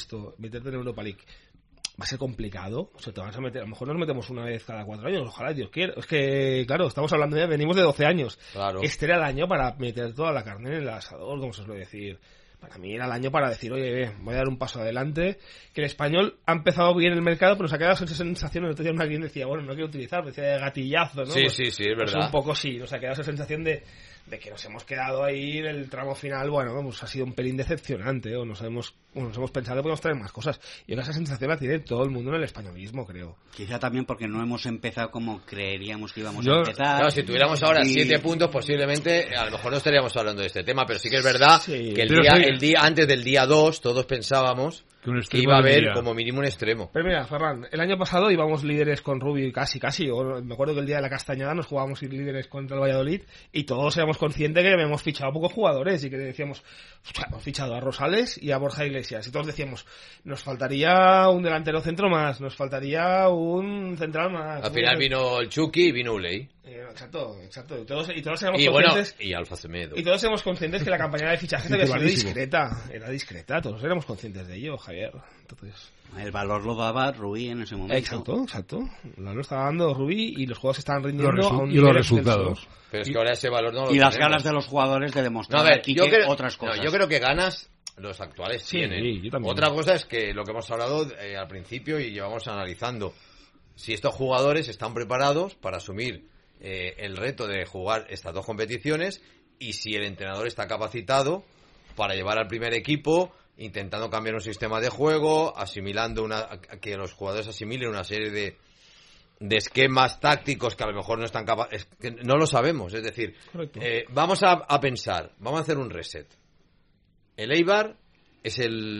en Europa League va a ser complicado. O sea, te vas a meter, a lo mejor nos metemos una vez cada 4 años, ojalá Dios quiera. Es que, claro, estamos hablando ya, venimos de 12 años. Claro. Este era el año para meter toda la carne en el asador, como se suele decir. Para mí era el año para decir, oye, voy a dar un paso adelante. Que el español ha empezado bien el mercado, pero nos ha quedado esa sensación. El otro día alguien decía, bueno, no quiero utilizar, decía de gatillazo, ¿no? Sí, es verdad. Pues un poco sí, nos ha quedado esa sensación de que nos hemos quedado ahí en el tramo final. Bueno, pues ha sido un pelín decepcionante, o nos hemos pensado que podemos traer más cosas. Y esa sensación la tiene todo el mundo en el españolismo, creo. Quizá también porque no hemos empezado como creeríamos que íbamos a empezar. Claro, si tuviéramos ahora 7 puntos, posiblemente a lo mejor no estaríamos hablando de este tema, pero sí que es verdad que el día antes del día 2 todos pensábamos que iba a haber como mínimo un extremo. Pero mira, Ferran, el año pasado íbamos líderes con Rubi casi. Me acuerdo que el día de la Castañada nos jugábamos líderes contra el Valladolid y todos éramos conscientes que habíamos fichado pocos jugadores y que decíamos, hemos fichado a Rosales y a Borja Iglesias. Y todos decíamos, nos faltaría un delantero centro más, nos faltaría un central más. Al final vino el Chucky y vino Uley. Exacto. Y todos éramos conscientes. Y Alfa Semedo. Y todos éramos conscientes que la campaña de fichajes había sido discreta. Era discreta, todos éramos conscientes de ello, Javier. Entonces... El valor lo daba Rubí en ese momento. Exacto. El valor lo estaba dando Rubí y los juegos estaban rindiendo a un y los resultados. Pero es que ahora ese valor no lo Y las ganas de los jugadores de demostrar otras cosas. No, yo creo que ganas los actuales tienen. Otra cosa es que lo que hemos hablado al principio y llevamos analizando, si estos jugadores están preparados para asumir el reto de jugar estas 2 competiciones y si el entrenador está capacitado para llevar al primer equipo intentando cambiar un sistema de juego, asimilando que los jugadores asimilen una serie de esquemas tácticos que a lo mejor no están capaces, que no lo sabemos, es decir, vamos a pensar, vamos a hacer un reset. El Eibar es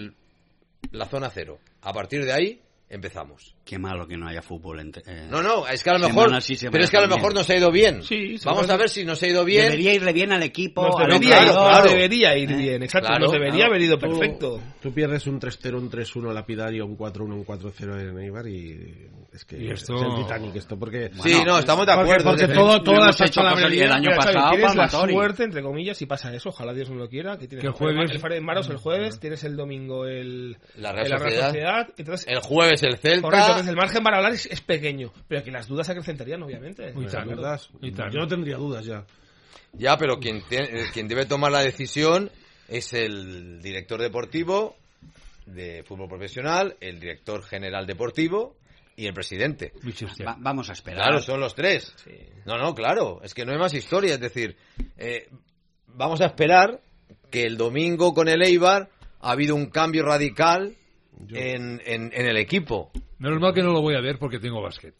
la zona 0. A partir de ahí empezamos. Qué malo que no haya fútbol No, es que a lo mejor pero es que a lo mejor nos ha ido bien. Vamos a ver si nos ha ido bien. Debería irle bien al equipo. Debería ir bien, exacto. Nos debería haber ido perfecto. Tú pierdes un 3-0, un 3-1 lapidario, un 4-1, un 4-0 en Eibar y es que esto... es el Titanic esto porque estamos de acuerdo. Porque todo está hecho la el año pasado. Tienes la suerte, entre comillas, y pasa eso, ojalá Dios no lo quiera, que tienes el jueves el Maros el jueves, tienes el domingo la Real Sociedad, entonces el jueves el Celta. Correcto, Entonces el margen para hablar es pequeño, pero que las dudas se acrecentarían, obviamente. Yo no tendría dudas ya. Ya, pero quien debe tomar la decisión es el director deportivo de fútbol profesional, el director general deportivo y el presidente. Vamos a esperar. Claro, son los tres. Sí. No, claro, es que no hay más historia. Es decir, vamos a esperar que el domingo con el Eibar ha habido un cambio radical en el equipo. Menos mal que no lo voy a ver porque tengo básquet.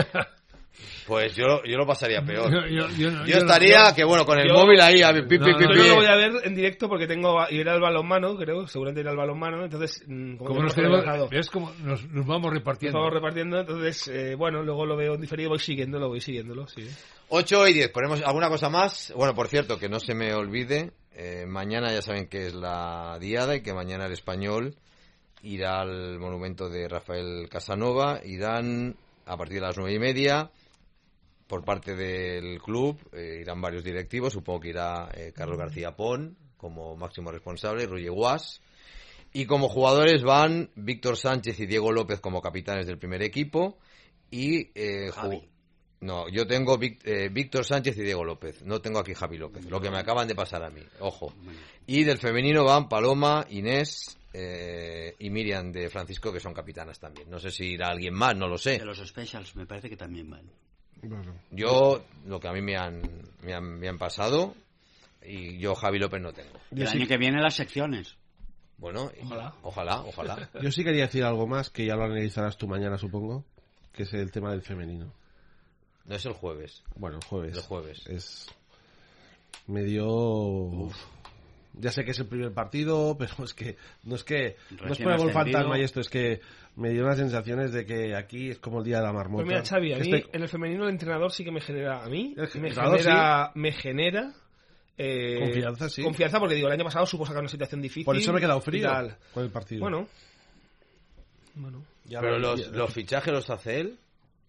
Pues yo lo pasaría peor. Yo estaría, con el móvil ahí. Yo no lo voy a ver en directo porque iré al balonmano, creo, seguramente iré al balonmano, entonces... Como nos queremos, ¿ves cómo nos vamos repartiendo? Nos vamos repartiendo, entonces, luego lo veo en diferido, voy siguiéndolo, sí. 8 y 10, ponemos alguna cosa más. Bueno, por cierto, que no se me olvide, mañana ya saben que es la diada y que mañana el Español irá al monumento de Rafael Casanova, irán a partir de las 9:30... Por parte del club irán varios directivos, supongo que irá Carlos García Pon como máximo responsable, Roger Guas, y como jugadores van Víctor Sánchez y Diego López como capitanes del primer equipo y no, yo tengo Víctor Sánchez y Diego López, no tengo aquí Javi López, lo que me acaban de pasar a mí, ojo. Y del femenino van Paloma, Inés y Miriam de Francisco, que son capitanas también. No sé si irá alguien más, no lo sé. De los specials me parece que también van. Yo, lo que a mí me han pasado, y yo Javi López no tengo. El año que viene las secciones. Bueno, ojalá. Yo sí quería decir algo más, que ya lo analizarás tú mañana, supongo, que es el tema del femenino. No es el jueves. Bueno, el jueves. El jueves. Es medio... Ya sé que es el primer partido, pero es que no es por el gol fantasma y esto, es que me dio unas sensaciones de que aquí es como el día de la marmota. Pues mira, Xavi, a mí en el femenino el entrenador sí que me genera, me genera confianza, sí. Confianza, porque digo, el año pasado supo sacar una situación difícil. Por eso me he quedado frío con el partido. Bueno. Pero los fichajes los hace él.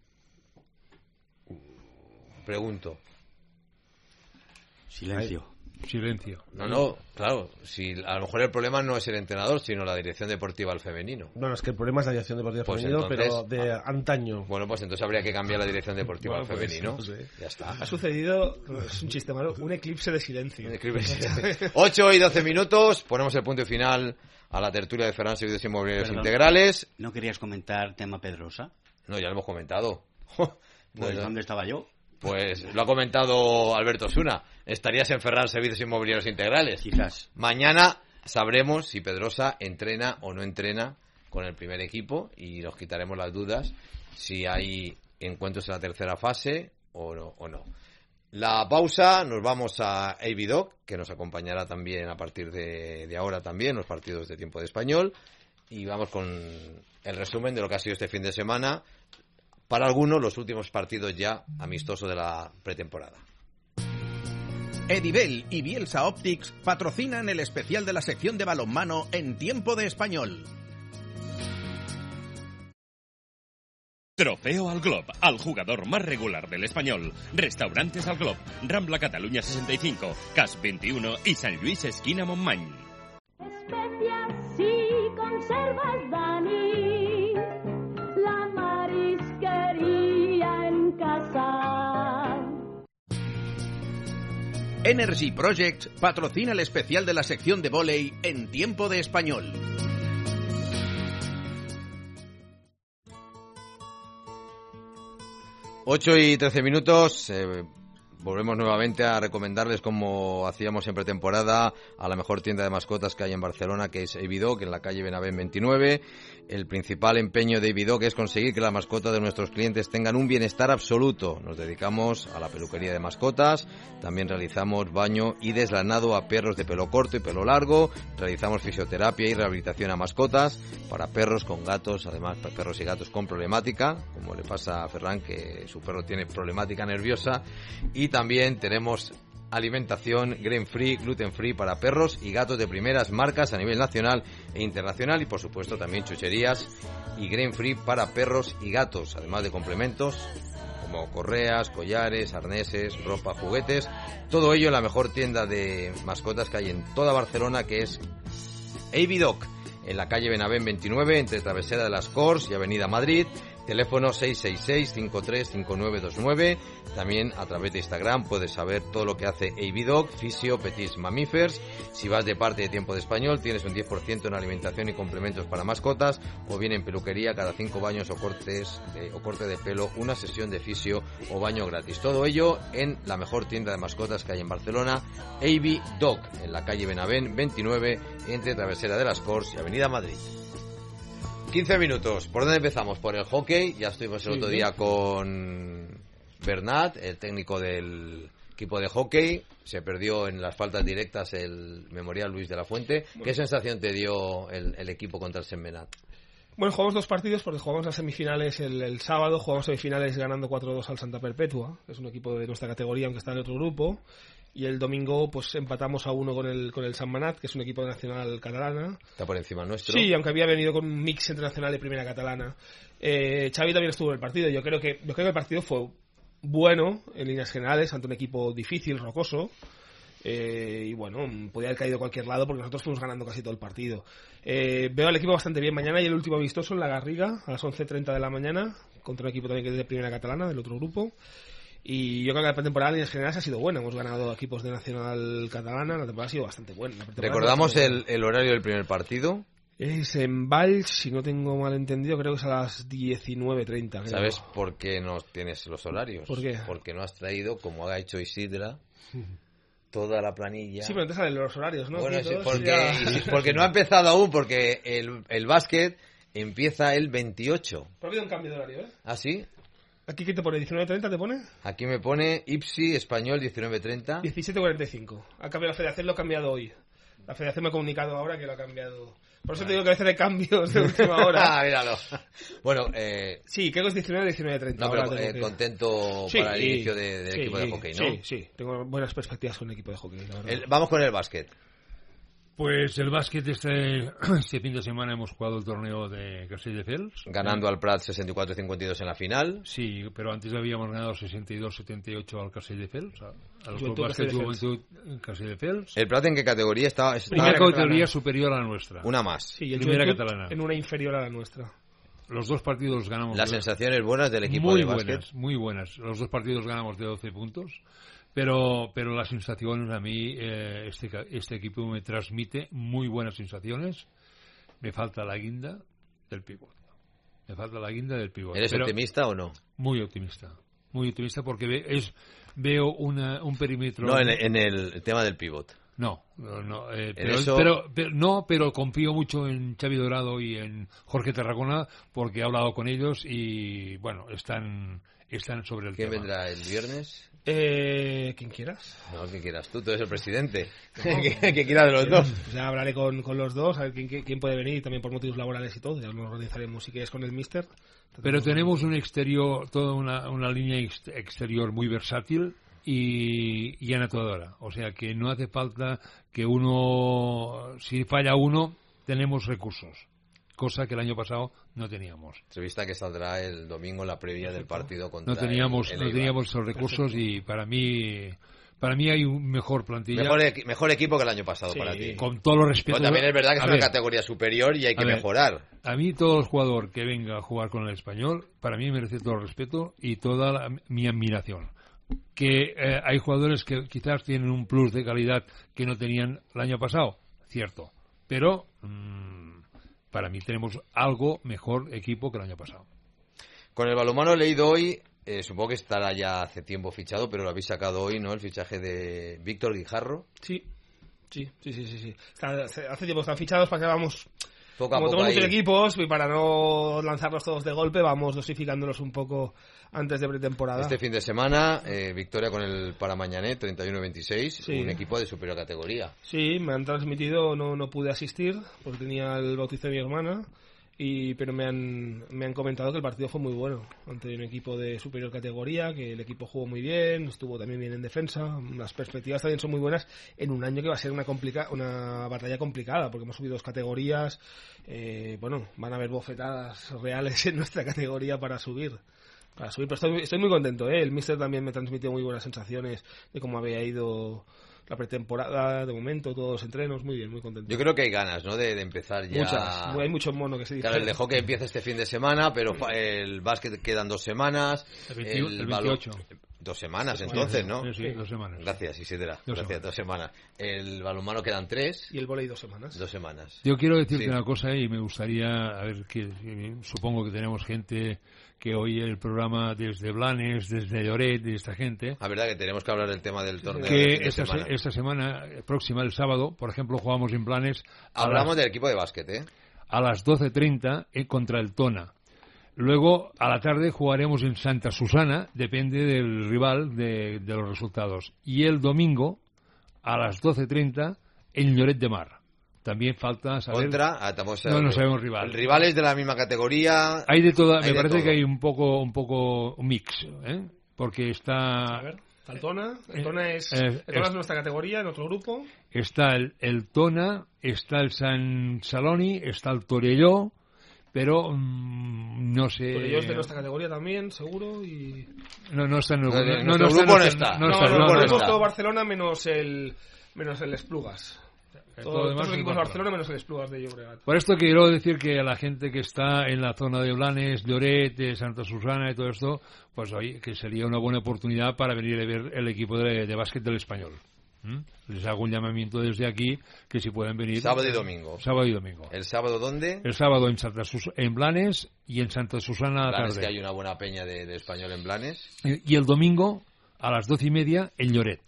Pregunto. Silencio. No, claro. Si a lo mejor el problema no es el entrenador, sino la dirección deportiva al femenino. No, es que el problema es la dirección deportiva al femenino, entonces, pero de antaño. Bueno, pues entonces habría que cambiar la dirección deportiva al femenino. Ya está. Ha sucedido, es un chiste malo, un eclipse de silencio. 8 y 12 minutos, ponemos el punto final a la tertulia de Ferran Servicios Inmobiliarios Integrales. ¿No querías comentar tema Pedrosa? No, ya lo hemos comentado. ¿Dónde estaba yo? Pues lo ha comentado Alberto Osuna. Estarías en Ferran Servicios Inmobiliarios Integrales. Quizás. Mañana sabremos si Pedrosa entrena o no entrena con el primer equipo y nos quitaremos las dudas si hay encuentros en la tercera fase o no. La pausa, nos vamos a Eividoc, que nos acompañará también a partir de ahora también, los partidos de tiempo de Español, y vamos con el resumen de lo que ha sido este fin de semana. Para algunos, los últimos partidos ya amistosos de la pretemporada. Edibel y Bielsa Optics patrocinan el especial de la sección de balonmano en tiempo de Español. Trofeo al Glob, al jugador más regular del Español. Restaurantes al Glob, Rambla Cataluña 65, CAS 21 y San Luis esquina Montmany. Especias y conservas Dani, la marisquería en casa. Energy Projects patrocina el especial de la sección de vóley en tiempo de Español. Ocho y 13 minutos. Volvemos nuevamente a recomendarles, como hacíamos en pretemporada, a la mejor tienda de mascotas que hay en Barcelona, que es Eividoc, en la calle Benavent 29. El principal empeño de Eividoc es conseguir que las mascotas de nuestros clientes tengan un bienestar absoluto. Nos dedicamos a la peluquería de mascotas, también realizamos baño y deslanado a perros de pelo corto y pelo largo, realizamos fisioterapia y rehabilitación a mascotas para perros con gatos, además para perros y gatos con problemática, como le pasa a Ferran, que su perro tiene problemática nerviosa, y también tenemos alimentación grain free, gluten free para perros y gatos de primeras marcas a nivel nacional e internacional, y por supuesto también chucherías y grain free para perros y gatos, además de complementos como correas, collares, arneses, ropa, juguetes, todo ello en la mejor tienda de mascotas que hay en toda Barcelona, que es Eividoc, en la calle Benavent 29, entre Travesera de las Corts y Avenida Madrid, Teléfono 666-535929. También a través de Instagram puedes saber todo lo que hace AB Dog, Fisio, Petits Mamífers. Si vas de parte de Tiempo de Español, tienes un 10% en alimentación y complementos para mascotas, o bien en peluquería, cada 5 baños o corte de pelo, una sesión de fisio o baño gratis. Todo ello en la mejor tienda de mascotas que hay en Barcelona, AB Dog, en la calle Benavent 29, entre Travesera de las Corts y Avenida Madrid. 15 minutos. ¿Por dónde empezamos? Por el hockey. Ya estuvimos el otro día con Bernat, el técnico del equipo de hockey. Se perdió en las faltas directas el Memorial Luis de la Fuente. ¿Qué sensación te dio el equipo contra el Sentmenat? Bueno, jugamos 2 partidos porque jugamos las semifinales el sábado. Jugamos semifinales ganando 4-2 al Santa Perpetua, que es un equipo de nuestra categoría, aunque está en otro grupo. Y el domingo pues empatamos a 1 con el Sentmenat, que es un equipo de nacional catalana. Está por encima nuestro. Sí, aunque había venido con un mix entre nacional y primera catalana. Xavi también estuvo en el partido. Yo creo que el partido fue bueno en líneas generales ante un equipo difícil, rocoso. Y bueno, podía haber caído a cualquier lado porque nosotros fuimos ganando casi todo el partido. Veo al equipo bastante bien. Mañana y el último amistoso en La Garriga a las 11:30 de la mañana contra un equipo también que es de primera catalana, del otro grupo. Y yo creo que la pretemporada en líneas generales ha sido buena. Hemos ganado equipos de nacional catalana. La temporada ha sido bastante buena. ¿Recordamos el horario del primer partido? Es en Valls, si no tengo mal entendido, creo que es a las 19:30. ¿Sabes por qué no tienes los horarios? ¿Por qué? Porque no has traído, como ha hecho Isidra, toda la planilla. Sí, pero te salen los horarios, ¿no? Bueno, sí, porque no ha empezado aún, porque el básquet empieza el 28. Pero ha habido un cambio de horario, ¿eh? ¿Ah, sí? ¿Aquí qué te pone? ¿19:30 te pone? Aquí me pone Ipsi, Español, 19:30. 17:45. Ha cambiado la federación, lo ha cambiado hoy. La federación me ha comunicado ahora que lo ha cambiado. Por eso te digo que a veces hay cambios de última hora. Míralo. Bueno, sí, creo que es 19:30. No, pero contento para el inicio del equipo de hockey, ¿no? Sí. Tengo buenas perspectivas con el equipo de hockey, la verdad. Vamos con el básquet. Pues el básquet este fin de semana hemos jugado el torneo de Castelldefels. Ganando al Prat 64-52 en la final. Sí, pero antes habíamos ganado 62-78 al Castelldefels. A los básquet Juventud Castelldefels. ¿El Prat en qué categoría está? Una categoría superior a la nuestra. Una más. Sí, el primera Juventud catalana. En una inferior a la nuestra. Los 2 partidos ganamos. Las sensaciones buenas del equipo de básquet. Muy buenas. Los 2 partidos ganamos de 12 puntos. Pero las sensaciones, a mí, este equipo me transmite muy buenas sensaciones. Me falta la guinda del pívot. ¿Eres optimista o no? Muy optimista porque veo un perímetro... No, en el tema del pívot. No, pero confío mucho en Xavi Dorado y en Jorge Tarragona porque he hablado con ellos y, bueno, están sobre el tema. ¿Quién vendrá el viernes? Quien quieras. No, quien quieras tú eres el presidente. Que quiera de los dos. Ya hablaré con los dos, a ver quién puede venir, también por motivos laborales y todo. Ya nos organizaremos si quieres con el míster. Pero tenemos un exterior, toda una línea exterior muy versátil y anotadora. O sea que no hace falta que si falla uno, tenemos recursos. Cosa que el año pasado no teníamos. Entrevista que saldrá el domingo en la previa del partido contra no teníamos esos recursos. Perfecto. Y para mí hay un mejor plantilla. Mejor equipo que el año pasado para ti. Con todo lo respeto. Bueno, también es verdad que es una categoría superior y hay que mejorar. A mí todo jugador que venga a jugar con el Español, para mí merece todo el respeto y toda mi admiración. Que hay jugadores que quizás tienen un plus de calidad que no tenían el año pasado, cierto. Pero... para mí tenemos algo mejor equipo que el año pasado. Con el balonmano he leído hoy, supongo que estará ya hace tiempo fichado, pero lo habéis sacado hoy, ¿no? El fichaje de Víctor Guijarro. Sí. Hace tiempo están fichados para que vamos... Como tenemos muchos equipos, y para no lanzarlos todos de golpe, vamos dosificándolos un poco antes de pretemporada. Este fin de semana, victoria con el Paramañanet, 31-26, sí. Un equipo de superior categoría. Sí, me han transmitido, no pude asistir, porque tenía el bautizo de mi hermana, pero me han comentado que el partido fue muy bueno, ante un equipo de superior categoría, que el equipo jugó muy bien, estuvo también bien en defensa, las perspectivas también son muy buenas en un año que va a ser una batalla complicada, porque hemos subido 2 categorías, van a haber bofetadas reales en nuestra categoría para subir. Para subir, pero estoy muy contento, ¿eh? El míster también me transmitió muy buenas sensaciones de cómo había ido la pretemporada, de momento, todos los entrenos, muy bien, muy contento. Yo creo que hay ganas, ¿no? De empezar ya. Muchas, hay mucho mono que se dice. Claro, el de hockey empieza este fin de semana, pero el básquet quedan 2 semanas. El 28. 2 semanas, entonces, ¿no? Sí, 2 semanas. Gracias, Isidra. Gracias, 2 semanas. El balonmano quedan 3. Y el vóley 2 semanas. 2 semanas. Yo quiero decirte una cosa y me gustaría, a ver, que supongo que tenemos gente que oye el programa desde Blanes, desde Lloret, de esta gente. La verdad que tenemos que hablar del tema del torneo. Que esta semana próxima, el sábado, por ejemplo, jugamos en Blanes. Hablamos del equipo de básquet, ¿eh? A las 12:30 contra el Tona. Luego, a la tarde, jugaremos en Santa Susana, depende del rival de los resultados. Y el domingo, a las 12:30, en Lloret de Mar. También falta saber... No sabemos rival. Rivales de la misma categoría... Hay de toda... Me parece que hay un poco un mix, ¿eh? Porque está... A ver, está el Tona. El Tona es de nuestra categoría, en otro grupo. Está el Tona, está el San Saloni, está el Torelló, pero no sé... Torelló es de nuestra categoría también, seguro, y... No está en el grupo. No está. Tenemos todo Barcelona menos el Esplugas. Todos los equipos de Barcelona menos el Esplugas de Llobregat. Por esto quiero decir que a la gente que está en la zona de Blanes, Lloret, de Santa Susana y todo esto, pues oye, que sería una buena oportunidad para venir a ver el equipo de básquet del Español. Les hago un llamamiento desde aquí que si pueden venir. Sábado y domingo. Sábado y domingo. ¿El sábado dónde? El sábado en Blanes y en Santa Susana a la tarde. Que hay una buena peña de Español en Blanes. Y el domingo a las 12:30 en Lloret.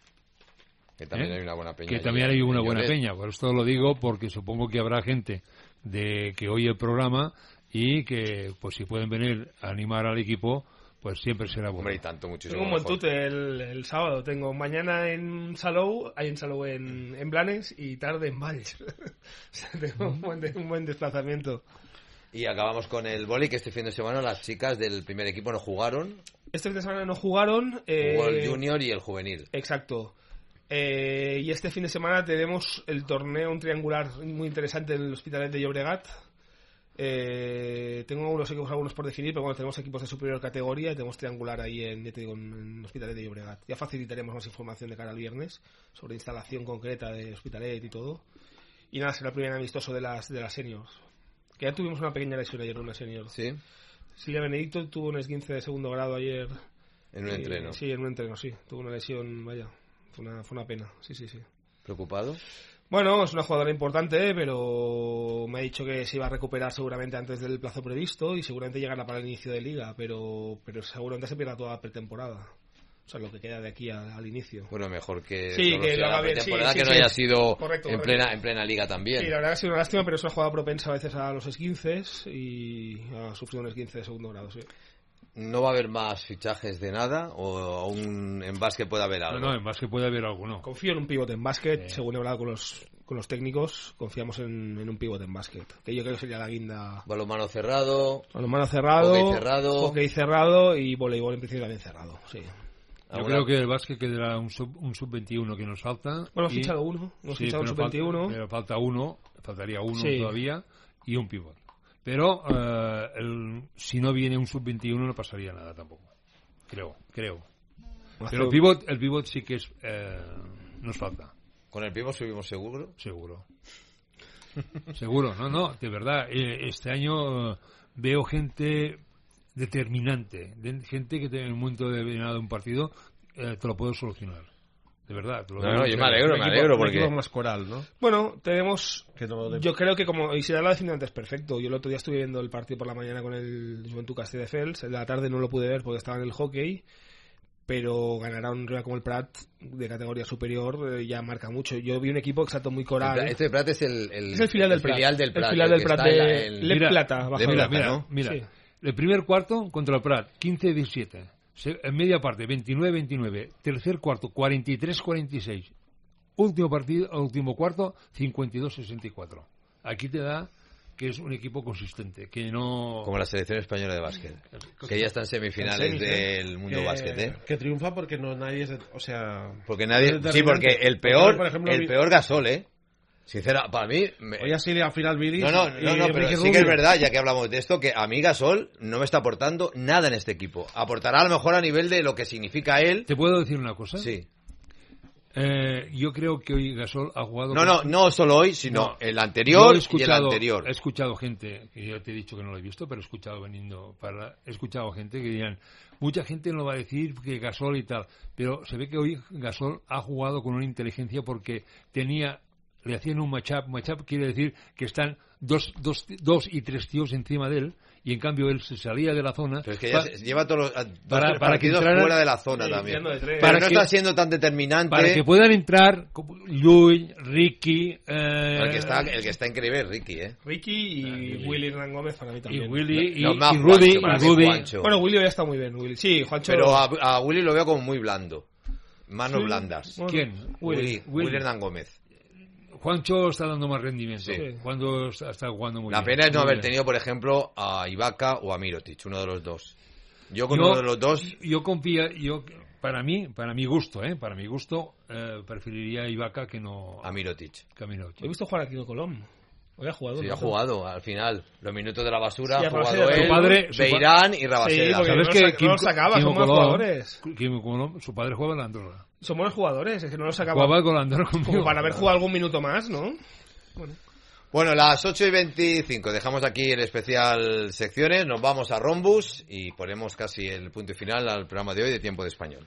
Que también hay una buena peña. Que también hay una buena peña. Por esto lo digo porque supongo que habrá gente que oye el programa y que, pues si pueden venir a animar al equipo, pues siempre será bueno. Hombre, y tanto, muchísimo tengo un buen tute el sábado. Tengo mañana en Salou, en Blanes y tarde en Valls. O sea, tengo un buen desplazamiento. Y acabamos con el vóley, que este fin de semana las chicas del primer equipo no jugaron. Este fin de semana no jugaron. Jugó el junior y el juvenil. Exacto. Y este fin de semana tenemos el torneo, un triangular muy interesante en el Hospitalet de Llobregat. Tengo algunos por definir, pero bueno, tenemos equipos de superior categoría y tenemos triangular ahí en Hospitalet de Llobregat. Ya facilitaremos más información de cara al viernes sobre instalación concreta de Hospitalet y todo. Y nada, será el primer amistoso de las seniors. Que ya tuvimos una pequeña lesión ayer en una senior. ¿Sí? Silvia Benedicto tuvo un esguince de segundo grado ayer. ¿En un entreno? Sí, en un entreno, sí. Tuvo una lesión, vaya. Fue una pena, sí. ¿Preocupado? Bueno, es una jugadora importante, pero me ha dicho que se iba a recuperar seguramente antes del plazo previsto y seguramente llegará para el inicio de liga, pero seguramente se pierda toda la pretemporada. O sea, lo que queda de aquí al inicio. Bueno, mejor que lo haga bien, que no haya sido correcto. En plena liga también. Sí, la verdad que ha sido una lástima, pero es una jugada propensa a veces a los esguinces y ha sufrido un esguince de segundo grado, sí. ¿No va a haber más fichajes de nada? ¿O aún en básquet puede haber algo? No, en básquet puede haber algo, ¿no? Confío en un pivote en básquet. Según he hablado con los técnicos, confiamos en un pivote en básquet. Que yo creo que sería la guinda. Balonmano cerrado. Hockey cerrado y voleibol en principio también cerrado, sí. Yo creo que el básquet quedará un sub-21 que nos falta. Bueno, hemos fichado uno. Hemos fichado un sub-21. Pero faltaría uno sí. todavía y un pivot. Pero si no viene un sub-21 no pasaría nada tampoco. Creo. Pero el pivot sí que nos falta. ¿Con el pivot subimos seguro? Seguro. No, de verdad. Este año veo gente determinante, gente que en el momento de un partido te lo puedo solucionar. De verdad. Te lo digo. Yo me alegro porque... Un equipo más coral, ¿no? Bueno, tenemos... Yo creo que como Isidra lo ha definido antes, perfecto. Yo el otro día estuve viendo el partido por la mañana con el Juventud Castelldefels. En la tarde no lo pude ver porque estaba en el hockey. Pero ganará un rival como el Prat de categoría superior, ya marca mucho. Yo vi un equipo exacto muy coral. Este Prat es el filial del Prat. El filial del Prat de Le Plata. Mira. El primer cuarto contra el Prat, 15-17. En media parte, 29-29. Tercer cuarto, 43-46. Último cuarto, 52-64. Aquí te da que es un equipo consistente, que no... Como la selección española de básquet, que ya está en semifinales del mundo básquet, ¿eh? Que triunfa porque no nadie es... O sea... Porque nadie... Sí, porque el peor Gasol, ¿eh? Sincera, para mí... Hoy así al final Viris... No, pero sí que es verdad, ya que hablamos de esto, que a mí Gasol no me está aportando nada en este equipo. Aportará a lo mejor a nivel de lo que significa él. ¿Te puedo decir una cosa? Sí. Yo creo que hoy Gasol ha jugado... No solo hoy, sino el anterior y el anterior. He escuchado gente, que ya te he dicho que no lo he visto, pero he escuchado he escuchado gente que dirían, mucha gente no va a decir que Gasol y tal, pero se ve que hoy Gasol ha jugado con una inteligencia porque le hacían un matchup quiere decir que están dos y tres tíos encima de él, y en cambio él se salía de la zona. Pero es que lleva todos los partidos fuera de la zona también. Pero no está siendo tan determinante. Para que puedan entrar Luis, Ricky... El que está increíble es Ricky, Ricky y Willy Hernán Gómez para mí también. Y Willy y Rudy. Bueno, Willy ya está muy bien. Willy. Sí, Juancho... Pero a Willy lo veo como muy blando. Manos blandas. Bueno, ¿quién? Willy Hernán Gómez. Juancho está dando más rendimiento. Sí. Cuando está jugando muy bien. La pena es no haber tenido, por ejemplo, a Ibaka o a Mirotic, uno de los dos. Uno de los dos... Para mi gusto, preferiría a Ibaka que no... A Mirotic. He visto jugar aquí en Colón. Hoy ha jugado. Sí, ha jugado al final. Los minutos de la basura sí, ha jugado él, Beirán y Rabaseda. Sí, ¿sabes que no lo sacaba? Son buenos jugadores. Su padre jugaba en la Andorra. Son buenos jugadores, es que no lo sacaba. Jugaba con la Andorra conmigo. Como para haber jugado algún minuto más, ¿no? Bueno, las 8:25. Dejamos aquí el especial secciones. Nos vamos a Rombus y ponemos casi el punto final al programa de hoy de Tiempo de Español.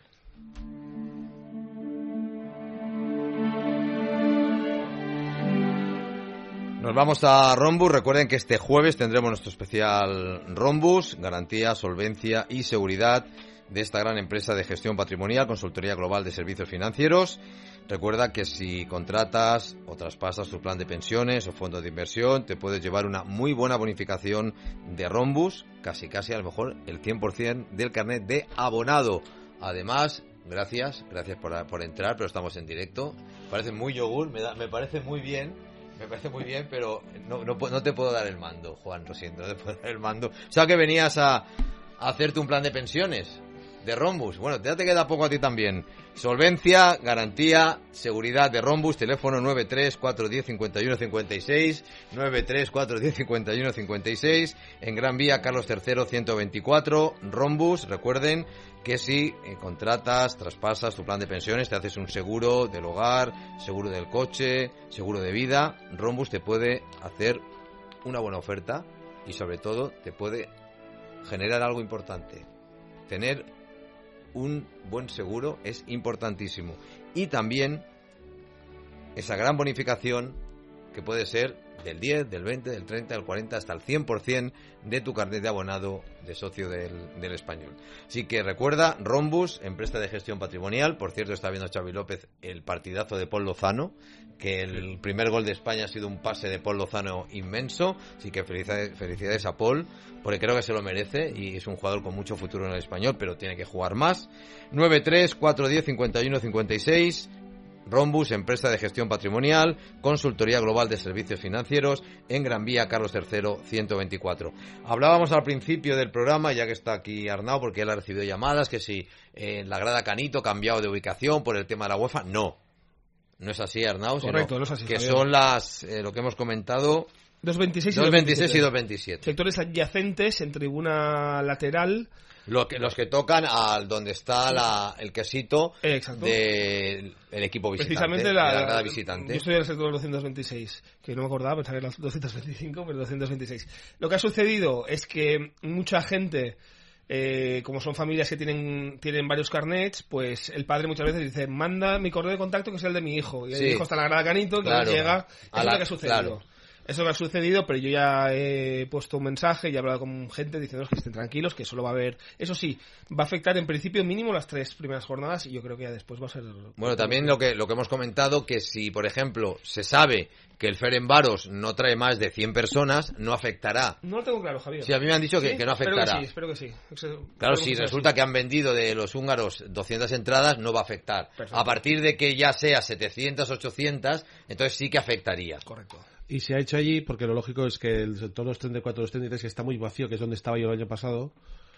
Nos vamos a Rombus. Recuerden que este jueves tendremos nuestro especial Rombus, garantía, solvencia y seguridad de esta gran empresa de gestión patrimonial, consultoría global de servicios financieros. Recuerda que si contratas o traspasas tu plan de pensiones o fondo de inversión, te puedes llevar una muy buena bonificación de Rombus, casi a lo mejor el 100% del carnet de abonado. Además, gracias por entrar, pero estamos en directo. Parece muy yogur, me parece muy bien. Me parece muy bien, pero no te puedo dar el mando, Juan, lo siento, no te puedo dar el mando. O sea, que venías a hacerte un plan de pensiones de Rombus. Bueno, ya te queda poco a ti también. Solvencia, garantía, seguridad de Rombus, teléfono 93-410-5156, 93-410-5156, en Gran Vía, Carlos III, 124, Rombus. Recuerden que si contratas, traspasas tu plan de pensiones, te haces un seguro del hogar, seguro del coche, seguro de vida, Rombus te puede hacer una buena oferta y sobre todo te puede generar algo importante. Tener un buen seguro es importantísimo. Y también esa gran bonificación que puede ser del 10, del 20, del 30, del 40, hasta el 100% de tu carnet de abonado de socio del Español. Así que recuerda, Rombus, empresa de gestión patrimonial. Por cierto, está viendo Xavi López el partidazo de Paul Lozano, que el primer gol de España ha sido un pase de Paul Lozano inmenso. Así que felicidades a Paul, porque creo que se lo merece y es un jugador con mucho futuro en el Español, pero tiene que jugar más. 93-410-5156. Rombus, empresa de gestión patrimonial, consultoría global de servicios financieros, en Gran Vía, Carlos III, 124. Hablábamos al principio del programa, ya que está aquí Arnau, porque él ha recibido llamadas, que si la grada Canito ha cambiado de ubicación por el tema de la UEFA. No es así, Arnau. Correcto, no es así, que Javier. son lo que hemos comentado, 226 y 227. Sectores adyacentes en tribuna lateral. Los que tocan al donde está el quesito del equipo visitante, precisamente de la grada visitante. Yo estoy en el sector 226, que no me acordaba, pensaba que era 225, pero 226. Lo que ha sucedido es que mucha gente, como son familias que tienen varios carnets, pues el padre muchas veces dice, manda mi correo de contacto que es el de mi hijo, y el hijo está en la grada Canito, entonces llega. Eso es lo que ha sucedido. Claro. Eso es lo que ha sucedido, pero yo ya he puesto un mensaje y he hablado con gente diciendo que estén tranquilos, que solo va a haber... Eso sí, va a afectar en principio mínimo las 3 primeras jornadas y yo creo que ya después va a ser... Bueno, también lo que hemos comentado, que si, por ejemplo, se sabe que el Ferencváros no trae más de 100 personas, no afectará. No lo tengo claro, Javier. Sí, a mí me han dicho que no afectará. Espero que sí. Claro, si resulta que han vendido de los húngaros 200 entradas, no va a afectar. Perfecto. A partir de que ya sea 700, 800, entonces sí que afectaría. Correcto. Y se ha hecho allí, porque lo lógico es que el sector 234, 233, que está muy vacío, que es donde estaba yo el año pasado,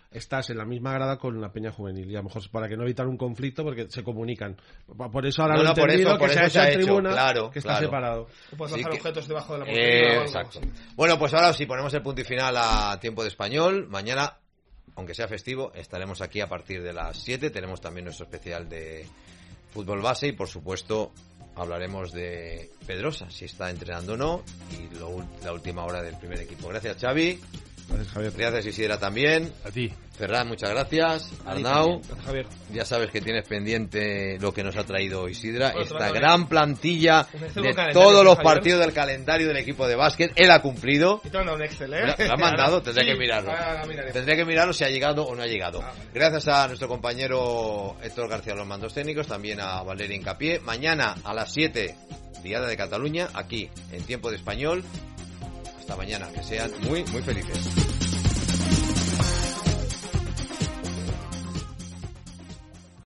estás en la misma grada con la peña juvenil, y a lo mejor para que no evitar un conflicto, porque se comunican. Por eso ahora lo he entendido, que se ha hecho tribuna, claro, que está separado. Puedes dejar objetos debajo de la portería. Exacto. Bueno, pues ahora sí, ponemos el punto y final a Tiempo de Español. Mañana, aunque sea festivo, estaremos aquí a partir de las 7. Tenemos también nuestro especial de fútbol base y, por supuesto, hablaremos de Pedrosa, si está entrenando o no, y la última hora del primer equipo. Gracias, Xavi. Gracias, Javier. Gracias, Isidra, también. A ti. Ferran, muchas gracias. Arnau, gracias, Javier. Ya sabes que tienes pendiente lo que nos ha traído Isidra, esta gran plantilla de todos los partidos del calendario del equipo de básquet. Él ha cumplido. Y te han dado un Excel, ¿eh? Lo ha mandado, tendré que mirarlo. Miraré. Tendré que mirarlo si ha llegado o no ha llegado. Gracias a nuestro compañero Héctor García, los mandos técnicos, también a Valeria Hincapié. Mañana a las 7, Diada de Cataluña, aquí en Tiempo de Español. Hasta mañana, que sean muy, muy felices.